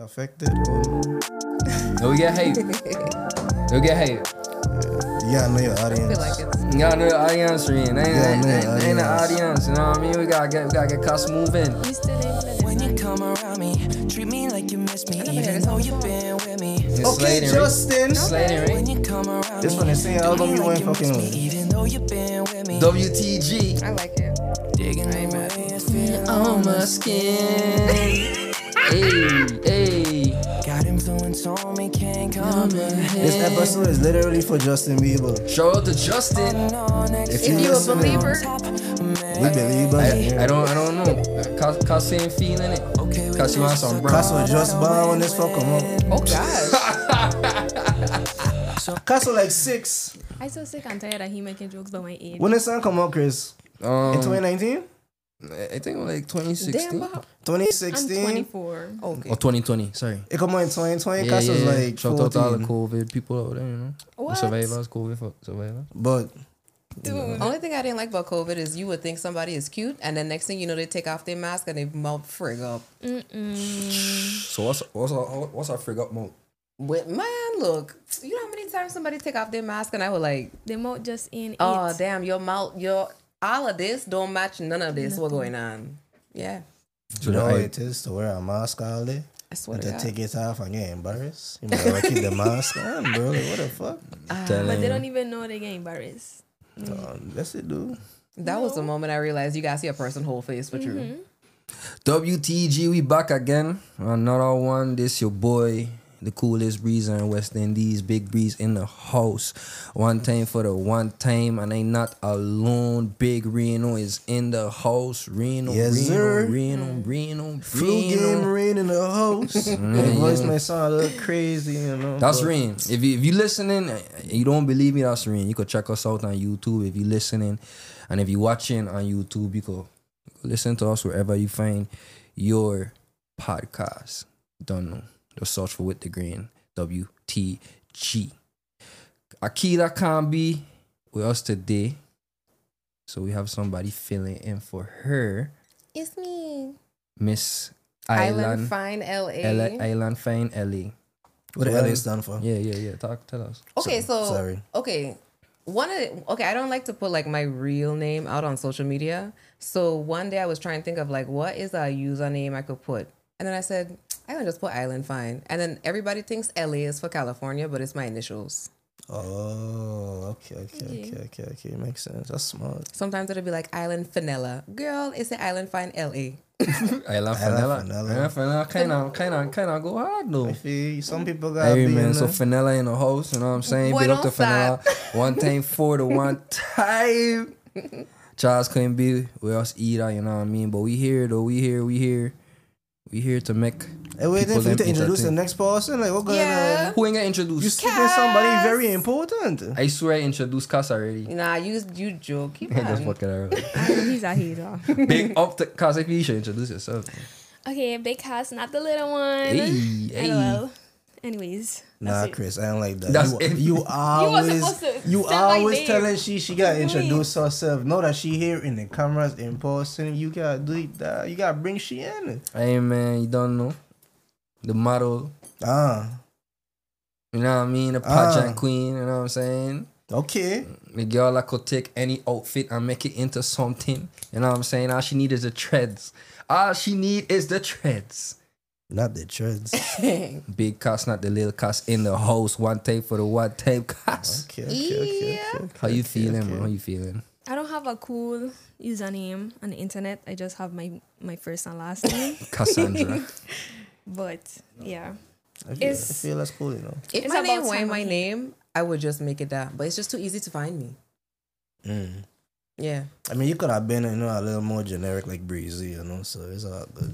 affected. Oh, No, we get hate. We get hate. you gotta know your I audience. feel like it's. You gotta know the audience, Reen. Ain't the audience. audience, you know what I mean? We gotta get cuss moving. You still ain't played When you it. come around me, treat me like you miss me, never heard even this though song you've before. been with me. It's Okay, Sladen, Reen. Justin. Sladen, When Reen. you come around This me, one is saying do album me you like ain't miss fucking me, with. even though you've been with me. WTG. I like it. Digging I ain't the mad. way it feels On my skin. Hey. Got influence on me, can't come in. This episode is literally for Justin Bieber. Shout out to Justin. If If you a listening, believer, we believe us. I don't know. Cause saying feeling it. Cause you want some brown. Castle just born when this fuck come out. oh gosh. Castle like 6. I so sick and tired that he making jokes about my age. When this song come out, Chris? In 2019? I think like 2016 Damn, Bob. I'm 2016? 24. Okay. or 2020. Sorry. It come out in 2020. Yeah, Castle's yeah. like Shout out to all the 14. COVID people out there, you know. What? Survivors, COVID survivors. But Dude. Only thing I didn't like about COVID is you would think somebody is cute, and then next thing you know, they take off their mask and they mouth frig up. So what's our frig up mode? With man, look, you know how many times somebody take off their mask and I was like, The mouth just in oh it. damn, your mouth, your all of this don't match none of this. What's going on? Yeah, you know how it is to wear a mask all day? I swear And to to God. take it off and get embarrassed? You might want to keep the mask on, bro. Like, what the fuck? But they don't even know they get embarrassed. That's it, dude. That was the moment I realized you guys see a person whole face for true. WTG, we back again. Another one. This your boy, the coolest breezer in West Indies. Big Breeze in the house. One time for the one time, and ain't not alone. Big Reno is in the house. Reno, Yes, Reno, sir. Reno. Flu game rain in the house. My voice may sound a little crazy, you know. That's but Rain. If you listening, and you don't believe me, that's Rain. You could check us out on YouTube if you listening, and if you watching on YouTube, you could listen to us wherever you find your podcast. Don't know. Just search for With the Grain. WTG. Akila can't be with us today, so we have somebody filling in for her, It's me, Miss Island Island Fine LA. Island Fine LA. what the LA stand for? Yeah. Tell us. Okay, so Sorry. okay, I don't like to put like my real name out on social media. So one day I was trying to think of like what is a username I could put, and then I said I can just put Island Fine, and then everybody thinks LA is for California, but it's my initials. Oh, okay. Makes sense. That's smart. Sometimes it'll be like Island Fanella. Girl, it's the Island Fine LA. Island Fanella. Fanella kind of go hard though. I feel you. Some people got Hey be man, in so there. Fanella in the house, you know what I'm saying? Big up to Buenos Fanella. One time for the one time. Charles couldn't be with us either, you know what I mean? But we here though, we here to make Hey, waiting people for you to them introduce the entertain. next person. Like, what going Yeah. on? Who ain't get You introduced? skipping somebody very important. I swear I introduced Cass already. Nah, you joke. Keep I just on. fucking around. I know he's a hater. Big up to Cass, if you should introduce yourself. Okay, big cast, not the little one. Hey. LOL. Anyways. Nah, that's it. Chris, I don't like that. That's you, it. you always, supposed to you say my always name. telling she gotta introduce herself. Know that she here in the cameras in person. You gotta do that. You gotta bring she in. Hey man, you don't know. The model, Ah, you know what I mean? The pageant queen, you know what I'm saying? okay. The girl that could take any outfit and make it into something. You know what I'm saying? All she need is the treads. All she need is the treads. Not the treads. Big cast, not the little cast in the house. One tape for the one tape cast. Okay. How you feeling, man? How you feeling? I don't have a cool username on the internet. I just have my first and last name. Cassandra. But yeah. I It's- feel that's cool, you know. If It's my about name were time my I- name, I would just make it that. But it's just too easy to find me. Yeah. I mean, you could have been, you know, a little more generic like Breezy, you know. So it's all good.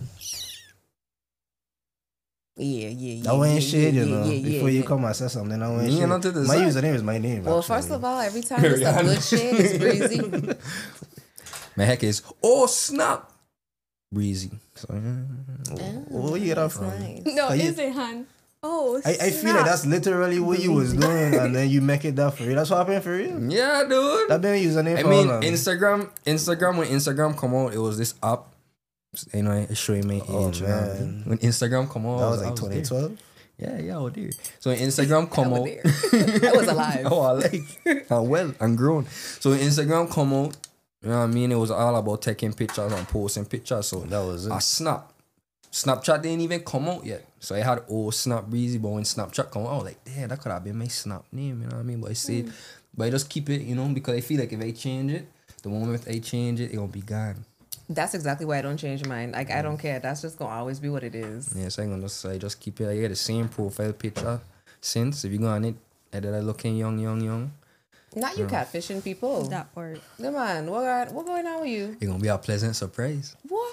Yeah. That ain't shit, you know. Yeah, Before you yeah. come and say something, that ain't You shit. know to the My side. username is my name. Well, actually. first of all, every time it's a good shit, it's breezy. My heck is, oh snap. Breezy. So, where you get that from? Nice. No, Are you- is it, Han? Oh, I feel like that's literally what you was doing, and then you make it that for real. That's what happened for real. yeah, dude. That been a username I for mean, all of them. Instagram, when Instagram come out, it was this app You know, it's showing my Oh, age. You know what I mean? man. When Instagram come out, That was I like there. 2012. Yeah, I was there. So when Instagram come I out, was there. I was alive. oh, I like, I'm well, I'm grown. So when Instagram come out, you know what I mean? It was all about taking pictures and posting pictures. So That was it. I Snapchat didn't even come out yet. So I had old Snap Breezy, but when Snapchat come out, I was like, damn, that could have been my Snap name, you know what I mean? But I said, but I just keep it, you know, because I feel like if I change it, the moment I change it, it gonna be gone. That's exactly why I don't change mine. Like, I don't care. That's just gonna always be what it is. Yeah, so I'm gonna say just keep it. I get the same profile picture since if you go on it, I did I looking young. Not you catfishing people. That part. Come on, what going on with you? It's gonna be a pleasant surprise. What?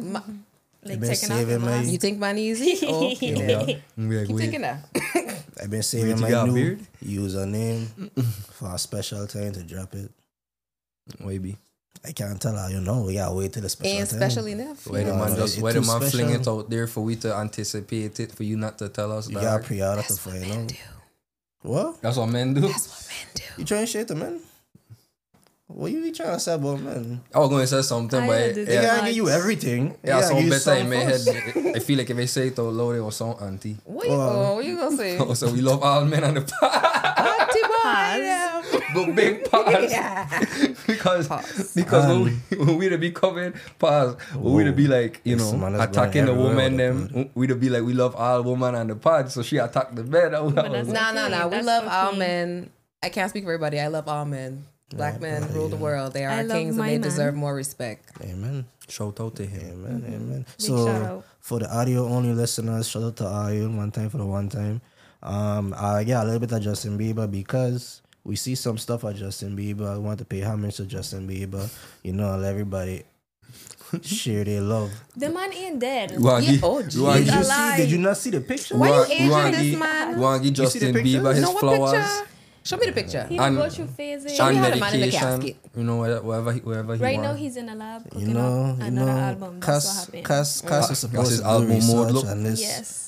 Like been taking off saving the my- mask. You think mine easy? Oh, okay, then. I'm like, Keep wait, thinking that. I've been saving you my got a new beard? username for a special time to drop it. maybe. I can't tell her, you know, we gotta wait till the special Ain't time. special enough. Why the No, man no, just it's why the too man fling it special. out there for we to anticipate it, for you not to tell us You that? gotta pre-order to find out. What? That's what men do. That's what men do. You trying to shit the man? What you trying to say about men? I was going to say something, I but had to They do gotta that. give you everything. They yeah, gotta sound give you better in some my head. first. I feel like if I say it out loud, it will sound auntie. What you gonna say? So we love all men on the Auntie boy, Pause. yeah. but big pause. Yeah. because Pause. when we to be coming pause, when we to be like, you This know, man is attacking the going woman everywhere with them, we to be like we love all women on the pod, so she attacked the bed. I was that's like, Nah. We That's love all okay. men. I can't speak for everybody. I love all men. Black men rule the world. They I are love kings and my they man. deserve more respect. Amen. shout out to him. Amen. Big shout So out. for the audio only listeners, shout out to Ayun one time for the one time. I get a little bit of Justin Bieber because we see some stuff of Justin Bieber. I want to pay homage to Justin Bieber. You know, let everybody share their love. The man ain't dead. You want Yeah, give- oh, you want geez. Did you give- see? Did you not see the picture? Why you want- aging want this give- man? you want to give You see the Justin picture? Bieber his No, what flowers picture? Show me the picture. He And- will go through phases. Show me and how the man in the medication. casket. You know, wherever he Right want. now he's in a lab You cooking know, up another album. That's what happened. Cass was supposed his to do album mode research look? on this. Yes.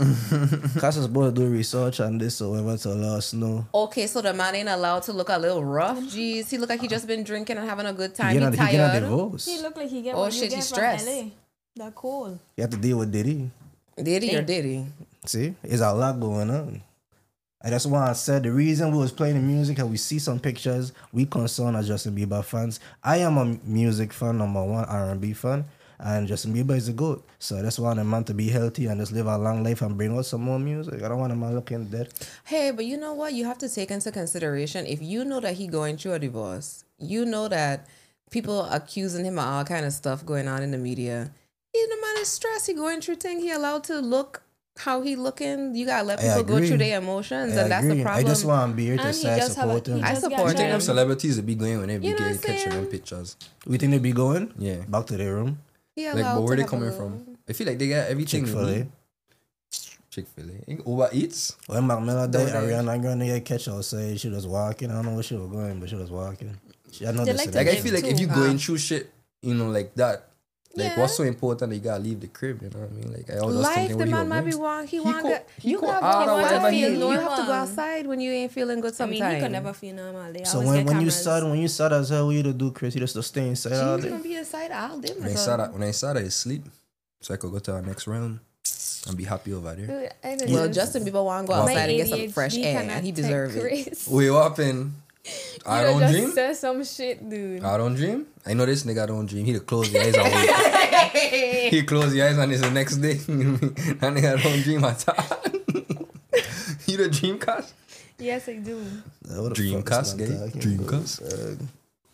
Cass was supposed to do research on this, so we went to let us know. Okay, so the man ain't allowed to look a little rough. Jeez, he look like he just been drinking and having a good time. He He get a tired. divorce. He look like he get Oh, what shit, you he's get stressed. from LA. That cool. You have to deal with Diddy. Did he or did he? See, there's a lot going on. And that's why I said the reason we was playing the music and we see some pictures, we concerned as Justin Bieber fans. I am a music fan, number one R&B fan, and Justin Bieber is a GOAT. So that's why I want a man to be healthy and just live a long life and bring out some more music. I don't want a man looking dead. Hey, but you know what? You have to take into consideration if you know that he going through a divorce, you know that people accusing him of all kind of stuff going on in the media. The man is stressed. He going through things. He allowed to look how he looking. You gotta let I people go agree. through their emotions, I and that's the agree. problem. I just want to be here to And he say I just have a- support he him. I just got support You think them him. celebrities would be going when they be You know what I'm catching them saying? pictures? We think they be going? Yeah. Back to their room. He Like, allowed but where to they have a coming little- from? I feel like they got everything. Chick-fil-A. Chick-fil-A. Uber Eats. When Mac Miller died, Don't they? Ariana Grande get catch outside. She was walking. I don't know where she was going, but she was walking. She had no They like to Like, I Live feel like if too, you going through shit, you know, like that, like Yeah. what's so important that you gotta leave the crib, you know what I mean? Like, I was just Life, thinking, the what you man were might be going. want. He He want. could- he You could have add to or whatever feel. he- You have to go normal. outside when you ain't feeling good. I Sometimes. mean, he could never feel normal. They So always get when you cameras. sad as hell, what you to do, Chris? You just to stay inside all She's day. gonna be inside all day. When I saw that, I sleep, so I could go to our next round and be happy over there. Well, Justin Bieber want to go My outside and get some ADHD fresh air, cannot and he take deserves it. Chris. Wait, what happened? I You don't just dream. said some shit, dude. I don't dream. I know this nigga don't dream. He close the eyes and wake. He close the eyes and it's the next day. That nigga don't dream at all. You the dream cast? Yes, I do. What the Dreamcast, fuck is gay. man talking about? Dreamcast.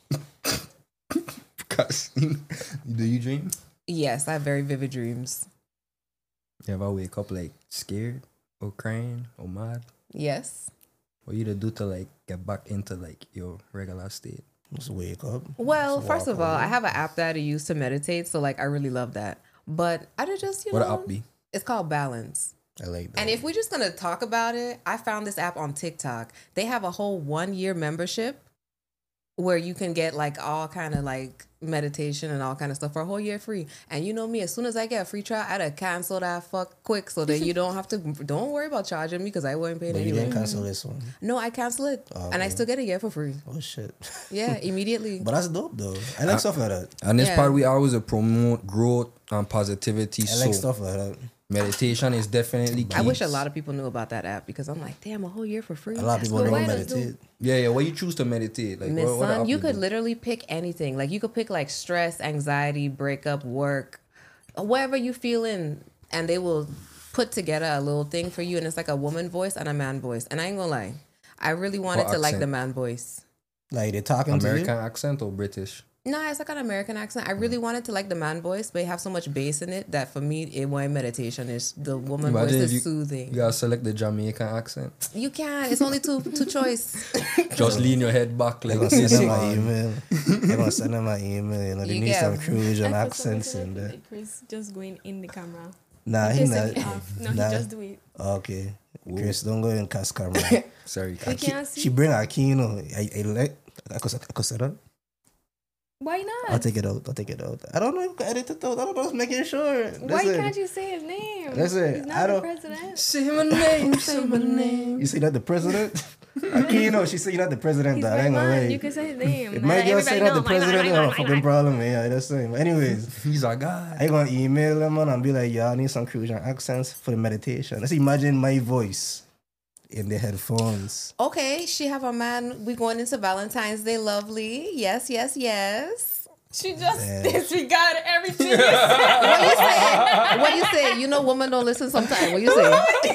Cast. Do you dream? Yes, I have very vivid dreams. You ever wake up like scared or crying or mad? Yes. What you to do to like get back into like your regular state? Just wake up. Well, Just first walk of all, away. I have an app that I use to meditate, so like I really love that. But I just What an app be? It's called Balance. I like that. And if we're just gonna talk about it, I found this app on TikTok. They have a whole 1 year membership where you can get like all kind of like meditation and all kind of stuff for a whole year free. And you know me, as soon as I get a free trial, I'd have cancel that fuck quick so that you don't have to. Don't worry about charging me because I wasn't paying But you anyway. didn't cancel this one. No, I cancel it, and I still get a year for free. Oh shit. Yeah, immediately. But that's dope though. I like stuff like that. And this Yeah. part we always promote growth and positivity. I like So stuff like that. meditation is definitely key. I wish a lot of people knew about that app because I'm like, damn, a whole year for free. A lot of people But don't why does meditate. Yeah. Why you choose to meditate? Like, Miss what Sun, app you do? could literally pick anything. Like you could pick like stress, anxiety, breakup, work, whatever you feeling, and they will put together a little thing for you, and it's like a woman voice and a man voice. And I ain't gonna lie, I really wanted What to like accent? the man voice. Like they talking American to accent or British? No, it's like an American accent. I really wanted to like the man voice, but it have so much bass in it that for me, it wasn't meditation. It's the woman voice Imagine if is you soothing. gotta select the Jamaican accent. You can. It's only two choice. Just lean your head back you. like They're gonna send this. them my man. email. They're gonna send them my email. You know, they You need get- some Cruisian I for some accents reason in I feel there. like Chris just going in the camera. Nah, he Chris not. take it off. No, Nah. he just do it. Okay. Chris, don't go in cast camera. Sorry, We Kat. can't see. She bring Akino. I like. I could say that. Why not? I'll take it out. I don't know if I can edit it out. I don't know. I was making sure. Why Listen. can't you say his name? Listen, He's not I the don't- president. Say my name, say my name. You see that the president? Akino, she said you're not the president. He's That my ain't gonna man. lie. You can say his name. If my girl say that the president, I have a Mine. fucking problem. Yeah, that's the same. Anyways, He's a guy. I gonna email them man, and be like, yeah, I need some Cruisian accents for the meditation. Let's imagine my voice in the headphones. Okay, she have a man. We going into Valentine's Day, lovely. Yes, yes, yes. She just Yeah. disregarded everything. What you say? What you say? You know, women don't listen sometimes. What you say?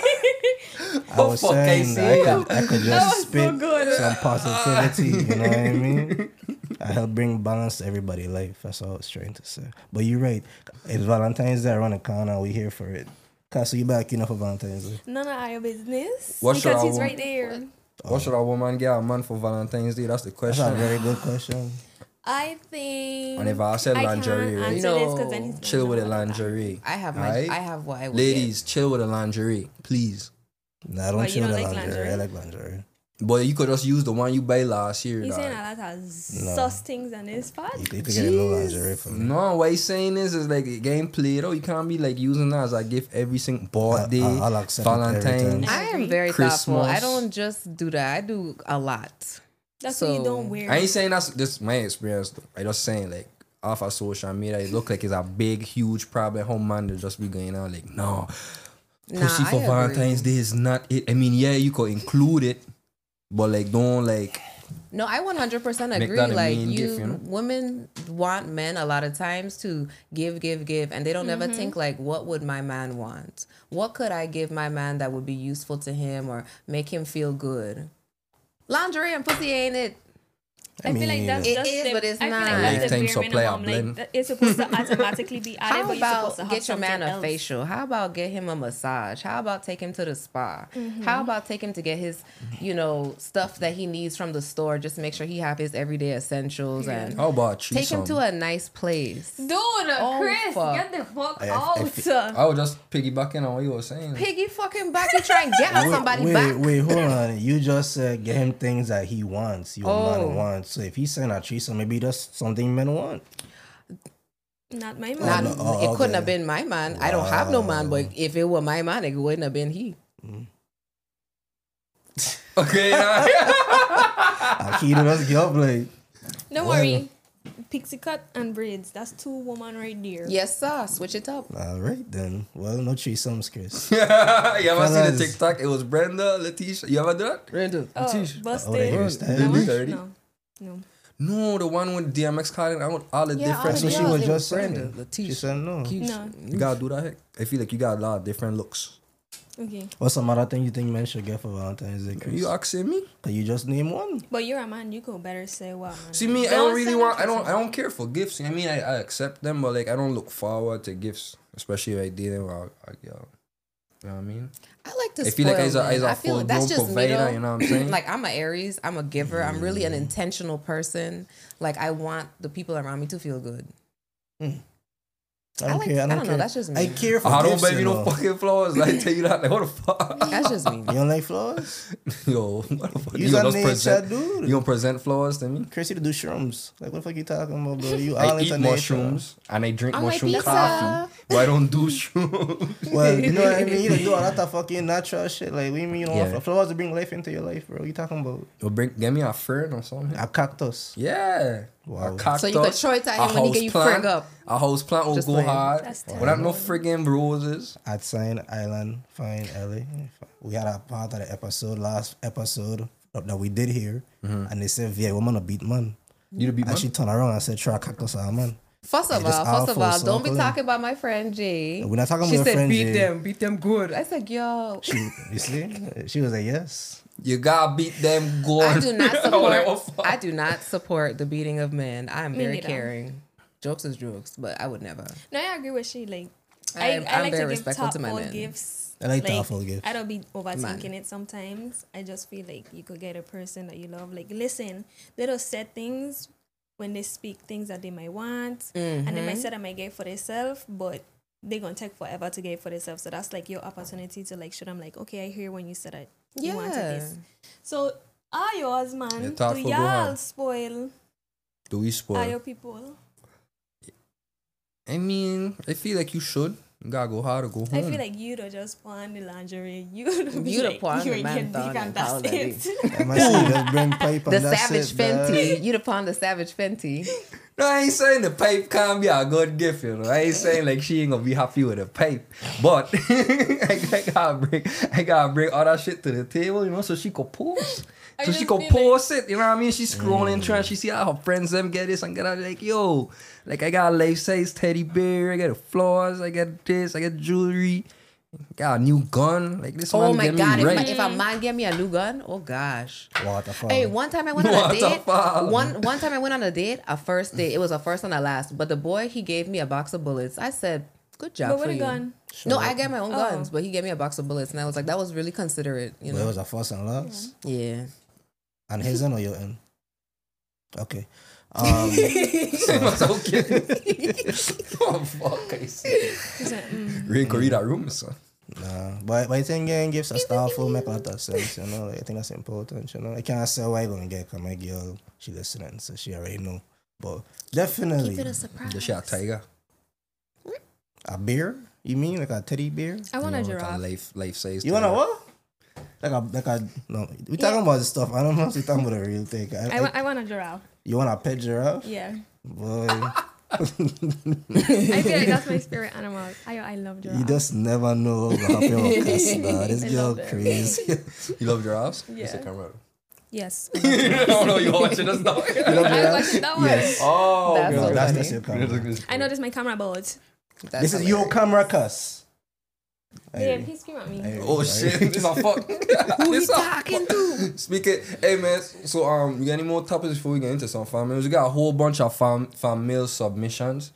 I was fuck, saying Casey. I could was just so spit good. some positivity. You know what I mean? I help bring balance to everybody's life. That's all I was trying to say. But you're right. It's Valentine's Day around the corner. We here for it. Cassie, you back enough for Valentine's Day? None of our business. What should because I he's want? right there. What should a woman get a man for Valentine's Day? That's the That's question. a very good question. I think. And if I said lingerie, can't right? answer this 'cause then No. he's gonna Chill with the know about that. lingerie. I have my. Alright? I have what I would Ladies, chill with the lingerie, please. Nah, I don't But you chill don't the like lingerie. lingerie? I like lingerie. But you could just use the one you buy last year. He's dog. saying a lot of No. sus things on his spot. You could get a new lingerie for me. No, what he's saying is like a game played. Oh, you can't be like using that as a gift every single birthday, I'll accept it every Valentine's. time. I am very thoughtful. I Christmas. don't just do that. I do a lot. That's why you So- don't wear. I ain't saying that's just my experience. Though. I just saying like off of social media, it look like it's a big, huge problem. How man to just be going out like, no, Nah, pussy I for agree. Valentine's Day is not it. I mean, yeah, you could include it, but like don't like. No, I 100% Make agree. that a Like main gift, you know? women want men a lot of times to give, and they don't ever think like, what would my man want? What could I give my man that would be useful to him or make him feel good? Lingerie and pussy ain't it? I feel like that's It just is, the, but it's I feel not. like that's the Lifetime bare supply of minimum. blend. Like, it's supposed to automatically be added, How but you're supposed to about have get your man something a else. facial? How about get him a massage? How about take him to the spa? How about take him to get his, stuff that he needs from the store? Just make sure he have his everyday essentials and How about take him to a nice place. Dude, Chris, get the fuck I out. I was just piggybacking on what you were saying. Piggy fucking back, you try and get on somebody back. Wait, hold on. You just said get him things that he wants, your Oh. man wants. So if he's saying a threesome, maybe that's something men want. Not my Not, man. Oh, it couldn't okay. have been my man. I don't have no man, but if it were my man, it wouldn't have been he. Okay, nah. Akino, let's get up, like. Don't Well. worry. Pixie cut and braids. That's 2 women right there. Yes, sir. Switch it up. All right, then. Well, no threesomes, Chris. You ever see the Fellas. TikTok? It was Brenda, Letitia. You ever do that? Brenda, Oh, Oh, busted. they hairstyle. No, Really? Dirty? no. No, the one with DMX calling out all the Yeah, different. all That's what the she girls, was it just was saying. Brenda, Letitia, She said no. No. You gotta do that. Heck. I feel like you got a lot of different looks. Okay. What's some other thing you think men should get for Valentine's Day, Chris? You asking me? Can you just name one? But you're a man. You could better say what, man. See me, I don't really say want. nothing. I don't care for gifts. I mean, I accept them, but like I don't look forward to gifts, especially if I dealing with a girl. You know what I mean? I like to I feel like spoil as men. a I feel full that's grown just me, provider. though. You know what I'm saying? Like I'm an Aries. I'm a giver. I'm really an intentional person. Like I want the people around me to feel good. I don't care. I don't know. care. That's just me. I care for I don't gifts, baby you no know. fucking flowers. Like tell you that. Like what the fuck? That's just me. You don't like flowers? Yo, what the fuck? You's You a gonna just nature present? dude. You gonna present flowers to me? Chris, you to do shrooms. Like, what the fuck you talking about, bro? You all I eat into nature. mushrooms and I drink On my mushroom pizza. coffee, but I don't do shrooms. Well, you know what I mean? You do a lot of fucking natural shit. Like, what do you mean you don't Yeah. want flowers to bring life into your life, bro? What you talking about? Well, get me a fern or something. A cactus. Yeah. Wow. A cactus. So you could throw it at him when he get you frig up. A house plant will Just go playing. hard. That's Without no friggin' roses. At Sign Island, fine, LA. We had a part of the last episode that we did here, and they said, "Yeah, woman a beat man." You to be And she turned around and said, "Try a cactus, man." First of Yeah, just all, full don't be circle. talking about my friend Jay. We're not talking She about your said, friend Jay. beat them good. I said, yo. You see, she was like, "Yes." You gotta beat them good. I do not I'm like, oh, support. fuck. I do not support the beating of men. I am Me very neither. caring. Jokes is jokes, but I would never. No, I agree with she. Like, I'm I like very to give respectful to my thoughtful men. gifts. I like thoughtful gifts. I don't be overthinking Man. it sometimes. I just feel like you could get a person that you love. Like, listen, they don't say things when they speak things that they might want, and they might say that might get for themselves, but they're gonna take forever to get for themselves. So that's like your opportunity to like show them like, okay, I hear when you said that you wanted Yeah. this. So are yours, Yeah, man? Do thoughtful, go y'all hard. spoil Do we are spoil? your people? I mean, I feel like you should. You gotta go hard or go home. I feel like you don't just pawn the lingerie. You don't be You the like, pawn you the ain't man get down dick and and that's call that it. I must say, just bring pipe The and that's Savage it, dog. Fenty. You'd upon the Savage Fenty. No, I ain't saying the pipe can't be a good gift, you know. I ain't saying like she ain't gonna be happy with the pipe. But I gotta bring all that shit to the table, you know, so she could post. I So she just could feel post it, you know what I mean? She's scrolling through and she see how her friends them get this and get that like, yo, like I got a life-size teddy bear, I got the flowers, I got this, I got jewelry, got a new gun. Like this Oh man my get God. me right. If a man gave me a new gun, oh gosh. Waterfall. Hey, one time I went on a date. Waterfall. One time I went on a date, a first date. It was a first and a last. But the boy, he gave me a box of bullets. I said, good job But for what a you. gun? No, I got my own Oh. guns, but he gave me a box of bullets, and I was like, that was really considerate, you But it know? was a first and last. Yeah. And his end or your end? Okay. It's okay. Oh fuck, I see. She's like, Rain could read that room, son. Nah, but I think getting gifts and stuff will make a lot of sense, you know. Like, I think that's important, you know. I can't say why I gonna get because my girl, she listening, so she already know. But definitely, surprise. The shot tiger. a bear? You mean like a teddy bear? I want a You know, like giraffe. life size. You want a what? Like a no. We talking about the stuff. I don't know if we talking about a real thing. I want a giraffe. You want a pet giraffe? Yeah. Boy, I feel like that's my spirit animal. I love giraffe. you just never know what happen with us, nah. This I girl love them. crazy. You love giraffes? Yeah. What's the camera? Yes. I don't know. You watching us now? You love I giraffes? watched that one. Yes. Oh, That's okay. so That's funny. your camera. I know this is my camera board. That's This is your hilarious. camera, cuss. Babe, he scream at me. Oh shit! This a fuck. Who we This a- talking to? Speaking, hey man. So we got any more topics before we get into some fan mails? We got a whole bunch of fan mail submissions.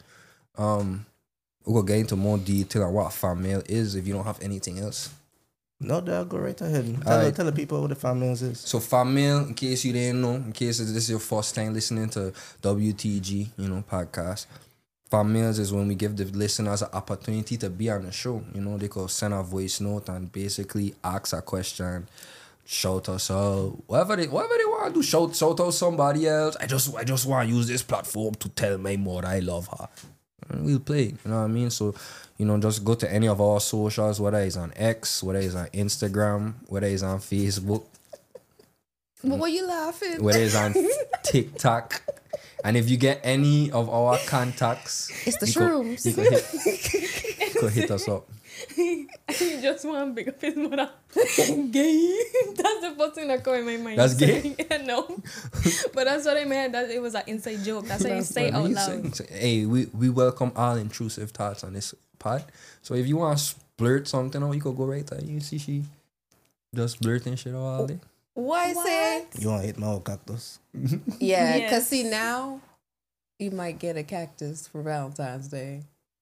We gonna get into more detail on what fan mail is if you don't have anything else. No, dog, go right ahead. Alright. Tell the people what the families is. So fan mail, in case you didn't know, in case this is your first time listening to WTG, podcast. Fan mails is when we give the listeners an opportunity to be on the show. You know, they could send a voice note and basically ask a question, shout us out, whatever they want to do. Shout out somebody else. I just want to use this platform to tell my mother I love her. And we'll play. You know what I mean? So, just go to any of our socials, whether it's on X, whether it's on Instagram, whether it's on Facebook, But were you laughing? whether it's on TikTok. And if you get any of our contacts, It's the you could- shrooms. you could hit us up. He just want to big up his mother. Gay. That's the first thing that come in my mind. That's gay? Yeah, no. But that's what I meant. That it was an inside joke. That's how you say it out loud. Hey, we welcome all intrusive thoughts on this pod. So if you want to blurt something out, you could go right there. You see she just blurting shit out all day. Why say? You want to hit my old cactus? Yeah, Yes. because see now, you might get a cactus for Valentine's Day.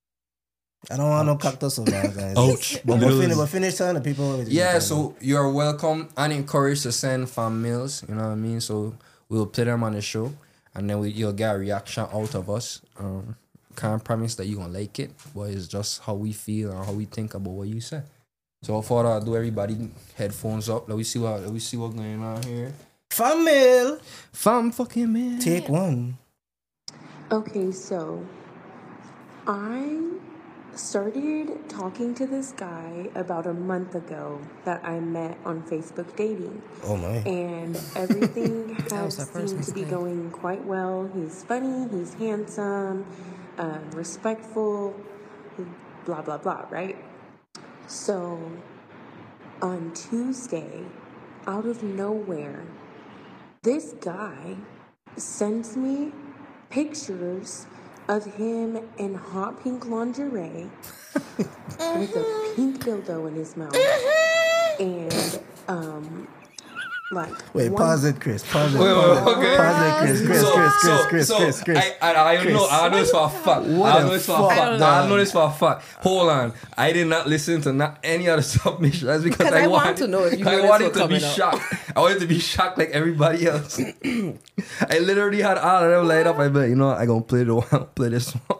I don't want no cactus over there. Ouch. But we'll finish telling the people. what Yeah, you so you're welcome and encouraged to send fan mails, you know what I mean? So we'll play them on the show and then you'll get a reaction out of us can't promise that you gonna like it, but it's just how we feel and how we think about what you say. So for that, do everybody headphones up. Let me see what going on here. Famil. Fam fucking man. Take one. Okay, so I started talking to this guy about a month ago that I met on Facebook dating. Oh my. And everything has was our first seemed to be mistake. going quite well. He's funny, he's handsome, respectful, blah, blah, blah, right? So on Tuesday, out of nowhere, this guy sends me pictures of him in hot pink lingerie with a pink dildo in his mouth. And like Wait, one- pause it, Chris. Pause it. Wait, okay. Pause it, Chris. I know this for a fact. What the fuck, I know this for a fact. Hold on. I did not listen to not any other submission. That's because 'Cause I want to know if you I knew this wanted was to be coming up. shocked. I wanted to be shocked like everybody else. I literally had all of them lined up. I bet, you know what? I gonna play this one.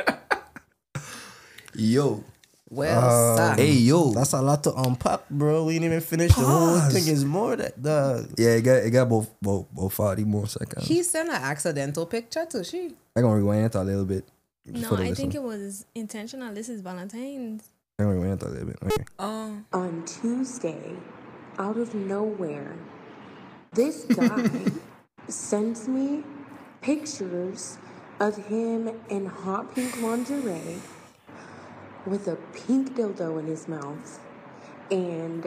Yo. Well, son. Hey, yo. That's a lot to unpack, bro. We ain't even finished the whole Pause. thing. Is more that the Yeah, it got about 40 more seconds. He sent an accidental picture to she. I'm gonna rewind it a little bit. No, I think it was intentional. This is Valentine's. I'm gonna rewind it a little bit. Okay. on Tuesday, out of nowhere, this guy sends me pictures of him in hot pink lingerie with a pink dildo in his mouth, and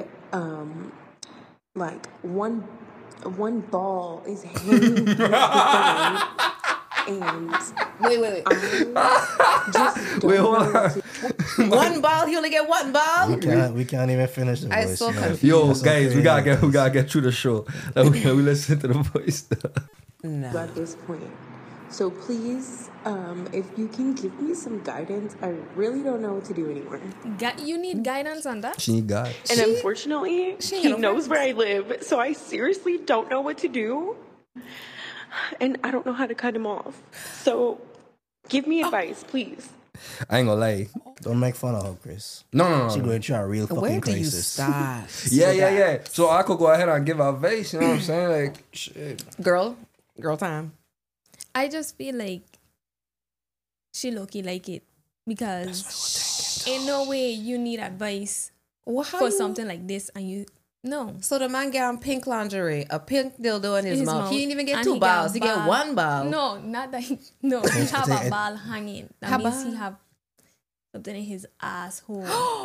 like one ball is hanging from the phone, and Wait. I just don't Wait, hold know on. what to One ball. He only get one ball. we can't even finish the I voice. so man. confused. Yo, That's guys, okay. we gotta get through the show. Like, we listen to the voice. No. at this point. So please, if you can give me some guidance, I really don't know what to do anymore. You need guidance on that? She got. And unfortunately, she he ain't no knows where I live, so I seriously don't know what to do. And I don't know how to cut him off. So give me advice, please. I ain't gonna lie. Don't make fun of her, Chris. No. She going through a real fucking Where do you crisis. start? Yeah. So I could go ahead and give advice. You know what I'm saying? Like, shit. Girl time. I just feel like she low-key like it because ain't no way you need advice Well, how for you- something like this and you no. So the man get on pink lingerie, a pink dildo in his, His mouth. mouth. He didn't even get And two he got balls. He get ball. one ball. No, not that he he have a ball hanging. That Ha means he ball. have something in his asshole.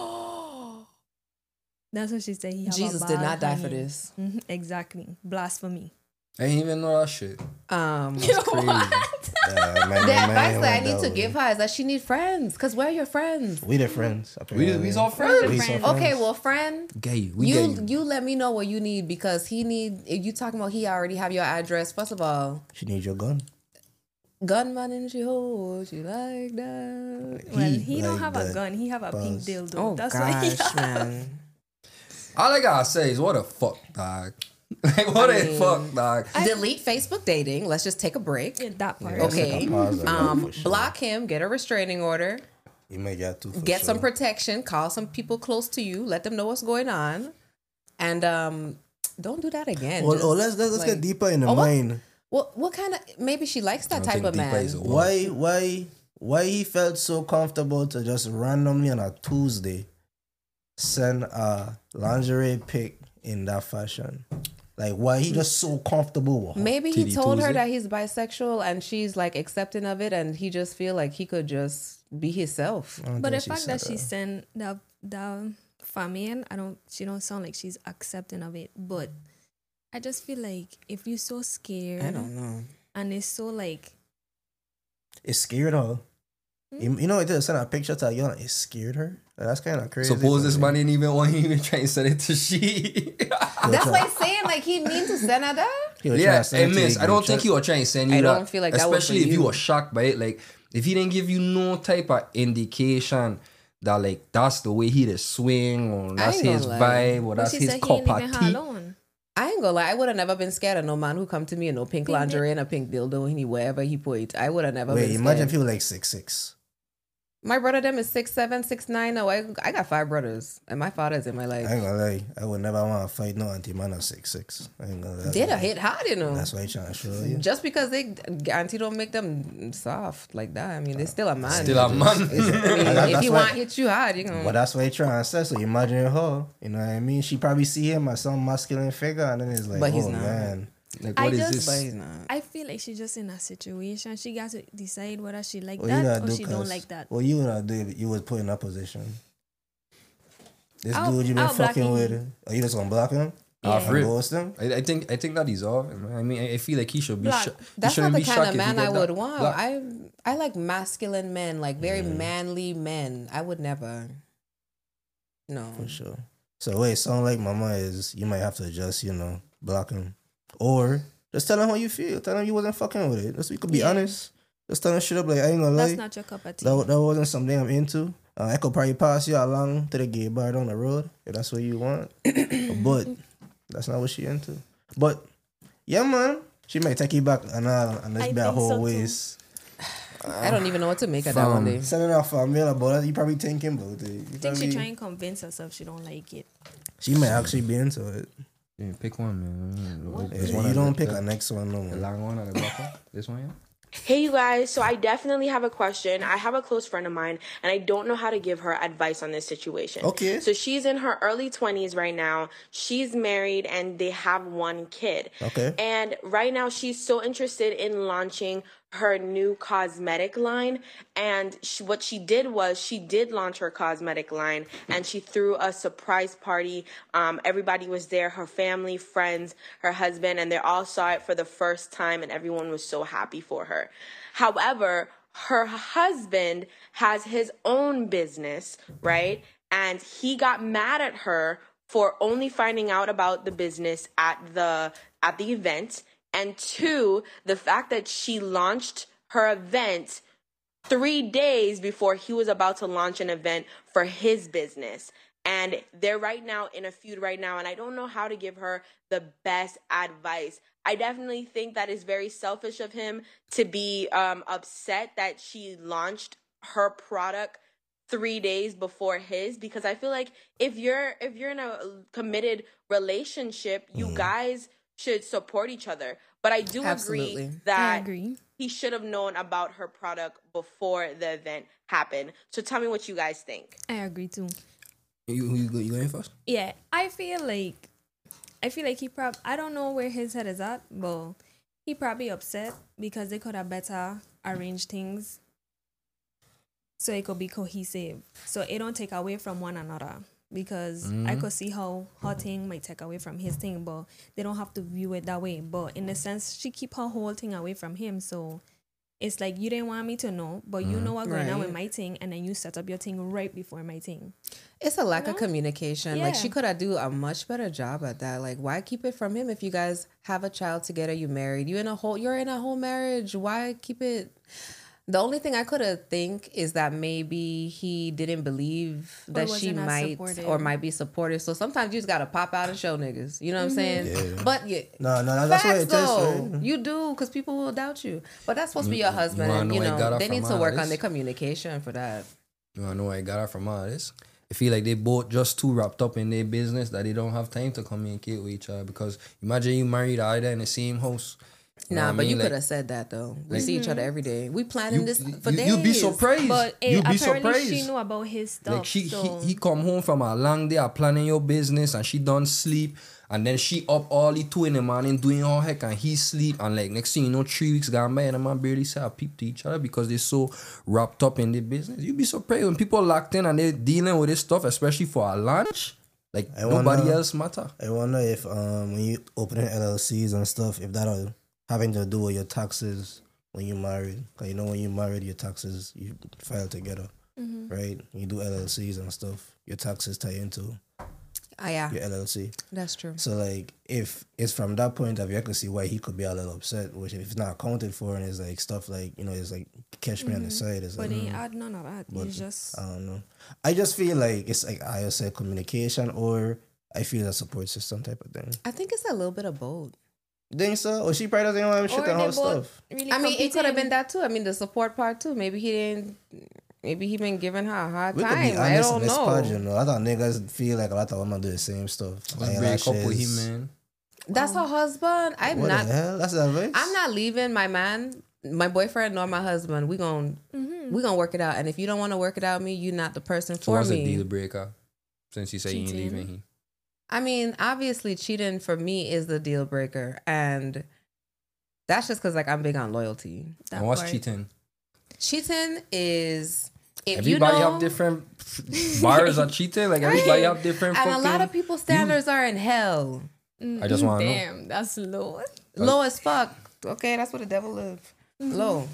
That's what she said. He have Jesus a did ball not die for hanging. this. Exactly. Blasphemy. I didn't even know that shit. Crazy. The The advice that I need to give her is that she need friends. Cause we're your friends. We the friends. We all friends. We friends. so Okay, well, friend, Gay. We gay. you let me know what you need because he need. If you talking about he already have your address. First of all, She needs your gun. gunman and she hold you like that. Well, he don't like have a that. gun. He have a pink Buzz. dildo. Oh That's why he gosh, man. All I gotta say is, what the fuck, dog? Like, what the fuck, dog? Delete Facebook dating. Let's just take a break. Yeah, that part. Yeah. Okay. Pause on that for sure. Block him. Get a restraining order. You may get two. For Get sure. some protection. Call some people close to you. Let them know what's going on. And don't do that again. Oh, Just, let's like- get deeper in the Oh, what? mind. What kind of? Maybe she likes that I don't type think of deeper man. is a word. Why he felt so comfortable to just randomly on a Tuesday send a lingerie pic in that fashion? Like, why he just so comfortable with her? Maybe he TD told her Tuesday? that he's bisexual and she's like accepting of it, and he just feel like he could just be himself. I don't But the think fact that said she sent the family, she don't sound like she's accepting of it. But I just feel like if you're so scared I don't know. and it's so like it scared her. Hmm? You know, it sent a picture to her, you know, it scared her. That's kind of crazy. Suppose this but, man didn't even want him even trying to send it to she. That's why I'm saying like he needs to send her that. he was trying Yeah, to send and it to miss, the I don't group think chat. he was trying to send you I that. don't feel like that was especially for if you you. were shocked by it. Like, if he didn't give you no type of indication that like that's the way he just swing or that's ain't his gonna lie. vibe or but that's she his said he cup ain't of leaving her tea. alone. I ain't ain't gonna lie, I would have never been scared of no man who come to me in no pink lingerie and a pink dildo and he wherever he put. I would have never Wait, been imagine scared. if you were like 6'6". My brother them is 6'7", 6'9". No, I got 5 brothers and my father's in my life. I ain't gonna lie, I would never want to fight no auntie man of 6'6". I ain't gonna lie. They'd have hit hard, you know. That's why you trying to show you. Just because they auntie don't make them soft like that. I mean, they're still a man. Still a man. I mean, That's if he why- want to hit you hard, you know. But that's what you trying to say. So you imagine her, you know what I mean? She probably see him as some masculine figure, and then it's like, But he's oh not. man. Like, I what is just- But this? he's not. I feel like she's just in a situation. She got to decide whether she like What you that gonna or do? she don't 'Cause like that. What you gonna do if you was put in that position? This I'll- dude you been I'll block fucking him. with, are you just gonna block him? Ah, Yeah. for real. Ghost him? I think that he's off. I mean, I feel like he should be. Block. He That's shouldn't not the be kind shocked of if he man get I that would want. block. I like masculine men, like very manly men. I would never. No. For sure. So wait, sound like mama is you might have to just, you know, block him. Or just tell him how you feel. Tell him you wasn't fucking with it. Just you could be Yeah. honest. Just tell him straight up like I ain't gonna lie. That's not your cup of tea. That wasn't something I'm into. I could probably pass you along to the gay bar down the road if that's what you want. But that's not what she into. But yeah, man, she might take you back and this I be a think whole so, too. ways. I don't even know what to make of that one day. Sending off a mail about it, you probably thinking about it. You I think probably- she trying to convince herself she don't like it. She might actually be into it. Yeah, pick one, man. This Yeah, one you or don't the- pick a next one no the more. long one or the black one. This one, yeah. Hey, you guys. So I definitely have a question. I have a close friend of mine, and I don't know how to give her advice on this situation. Okay. So she's in her early 20s right now. She's married, and they have one kid. Okay. And right now, she's so interested in launching her new cosmetic line. And what she did was she did launch her cosmetic line, and she threw a surprise party. Everybody was there, her family, friends, her husband, and they all saw it for the first time, and everyone was so happy for her. However, her husband has his own business, right? And he got mad at her for only finding out about the business at the event. And 2, the fact that she launched her event 3 days before he was about to launch an event for his business. And they're right now in a feud right now, and I don't know how to give her the best advice. I definitely think that is very selfish of him to be upset that she launched her product 3 days before his, because I feel like if you're in a committed relationship, you guys should support each other. But I do Absolutely. agree I that agree. he should have known about her product before the event happened. So tell me what you guys think. I agree too. You going first? Yeah, I feel like he probably, I don't know where his head is at, but he probably upset because they could have better arranged things so it could be cohesive. So it don't take away from one another. Because I could see how her thing might take away from his thing, but they don't have to view it that way. But in a sense, she keep her whole thing away from him. So it's like you didn't want me to know, but you know what's going on Right. with my thing, and then you set up your thing right before my thing. It's a lack of communication. Like Yeah. she could have do a much better job at that. Like why keep it from him if you guys have a child together, you married, you're in a whole marriage. Why keep it? The only thing I could have think is that maybe he didn't believe that she wasn't as might supportive. or might be supportive. So sometimes you just gotta pop out and show niggas. You know what I'm saying? Yeah. But yeah. No, that's what Facts it is. though. Right? You do, because people will doubt you. But that's supposed to be your husband. wanna And, know you where he got know, her they need from to all work this? on their communication for that. You wanna know where I got her from all this? I feel like they both just too wrapped up in their business that they don't have time to communicate with each other. Because imagine you married either in the same house. You know Nah, what I but you mean? could Like, have said that though. We see each other every day. We planning this for days. you'd be surprised. But You'd be apparently surprised. she knew about his stuff. Like so he come home from a long day of planning your business and she done sleep and then she up early 2 in the morning doing all heck and he sleep and like next thing you know 3 weeks gone by and the man barely say a peep to each other because they're so wrapped up in their business. You'd be surprised when people locked in and they're dealing with this stuff, especially for a lunch. Like I nobody wonder- else matter. I wonder if when you opening LLCs and stuff, if that'll having to do with your taxes when you married. Cause you know when you married, your taxes you file together, right? You do LLCs and stuff. Your taxes tie into Yeah, your LLC. that's true. So like, if it's from that point of view, I can see why he could be a little upset. Which if it's not accounted for and it's like stuff like it's like catch me on the side. It's but like, they add none of that. but It's just I don't know. I just feel like it's like I said, communication or I feel a support system type of thing. I think it's a little bit of both. You think so? Or she probably doesn't know shit Or on they her both stuff. really I mean, it could have competing. been that too. I mean, the support part too. Maybe he didn't. Maybe he been giving her a hard We could be time. I honest don't in this know. pod, you know. I thought niggas feel like a lot of women do the same stuff. Let's break up with him, man. That's her husband. I'm What not. the hell? That's the advice? I'm not leaving my man, my boyfriend, nor my husband. We gonna work it out. And if you don't want to work it out, with me, you're not the person So for what's a me. deal breaker? Since you say you ain't Cheating. leaving him. I mean, obviously, cheating for me is the deal breaker, and that's just because like I'm big on loyalty. That And what's part. cheating? Cheating is if Everybody you know, have different bars of cheating. Like everybody have different. and a fucking, lot of people's standards are in hell, I just want to know. Damn, that's low. low as fuck. Okay, that's where the devil live. Low.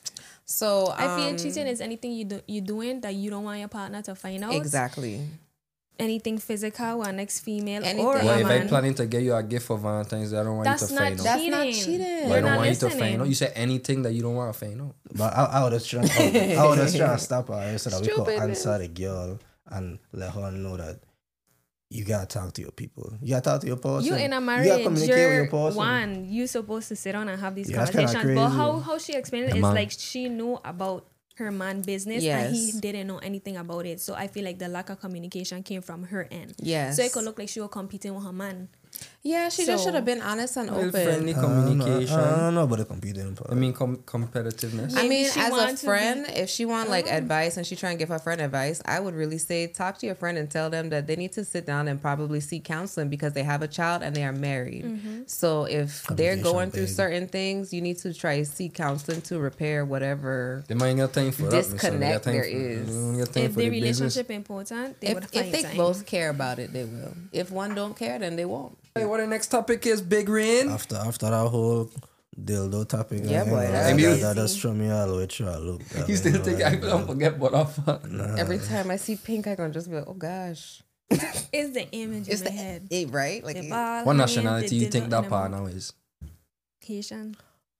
So I feel cheating is anything you doing that you don't want your partner to find out. exactly. Anything physical with an ex female Anything. or Well, a if I'm man. planning to get you a gift for Valentine's Day, I don't want That's you to not find out. That's not cheating. cheating. But I You're don't not want you to listening. find out. You said anything that you don't want to find out. But I would just try. I would just try to stop her so that we could Stupid. answer the girl and let her know that you gotta talk to your people. You gotta talk to your person. You in a You gotta marriage, communicate with your you're person. one. You supposed to sit down and have these Yeah, that's kinda conversations. But crazy. how she explained it The is man. like she knew about her man business and he Yes. didn't know anything about it. So I feel like the lack of communication came from her end. Yes. So it could look like she was competing with her man. Yeah, she just So- should have been honest and Well, open. friendly I don't communication. know about the competing part. I mean, competitiveness. I Maybe mean, she as want a to friend, be- if she want like advice and she trying to give her friend advice, I would really say talk to your friend and tell them that they need to sit down and probably seek counseling because they have a child and they are married. So if they're Communication going through big. certain things, you need to try to seek counseling to repair whatever. They might get time for that. Disconnect there is. If the relationship important, they would If find they time. both care about it, they will. If one don't care, then they won't. Hey, what the next topic is? Big Rain. After that whole dildo topic, Yeah, boy, that's that crazy. just threw me all the way through. Look, You still think I don't forget what I fuck? Every time I see pink, I gonna just be like, oh gosh. It's the image It's in my the head. it, right? Like The it- ball What hand, nationality the you dildo think in that the part mouth. now is? Haitian.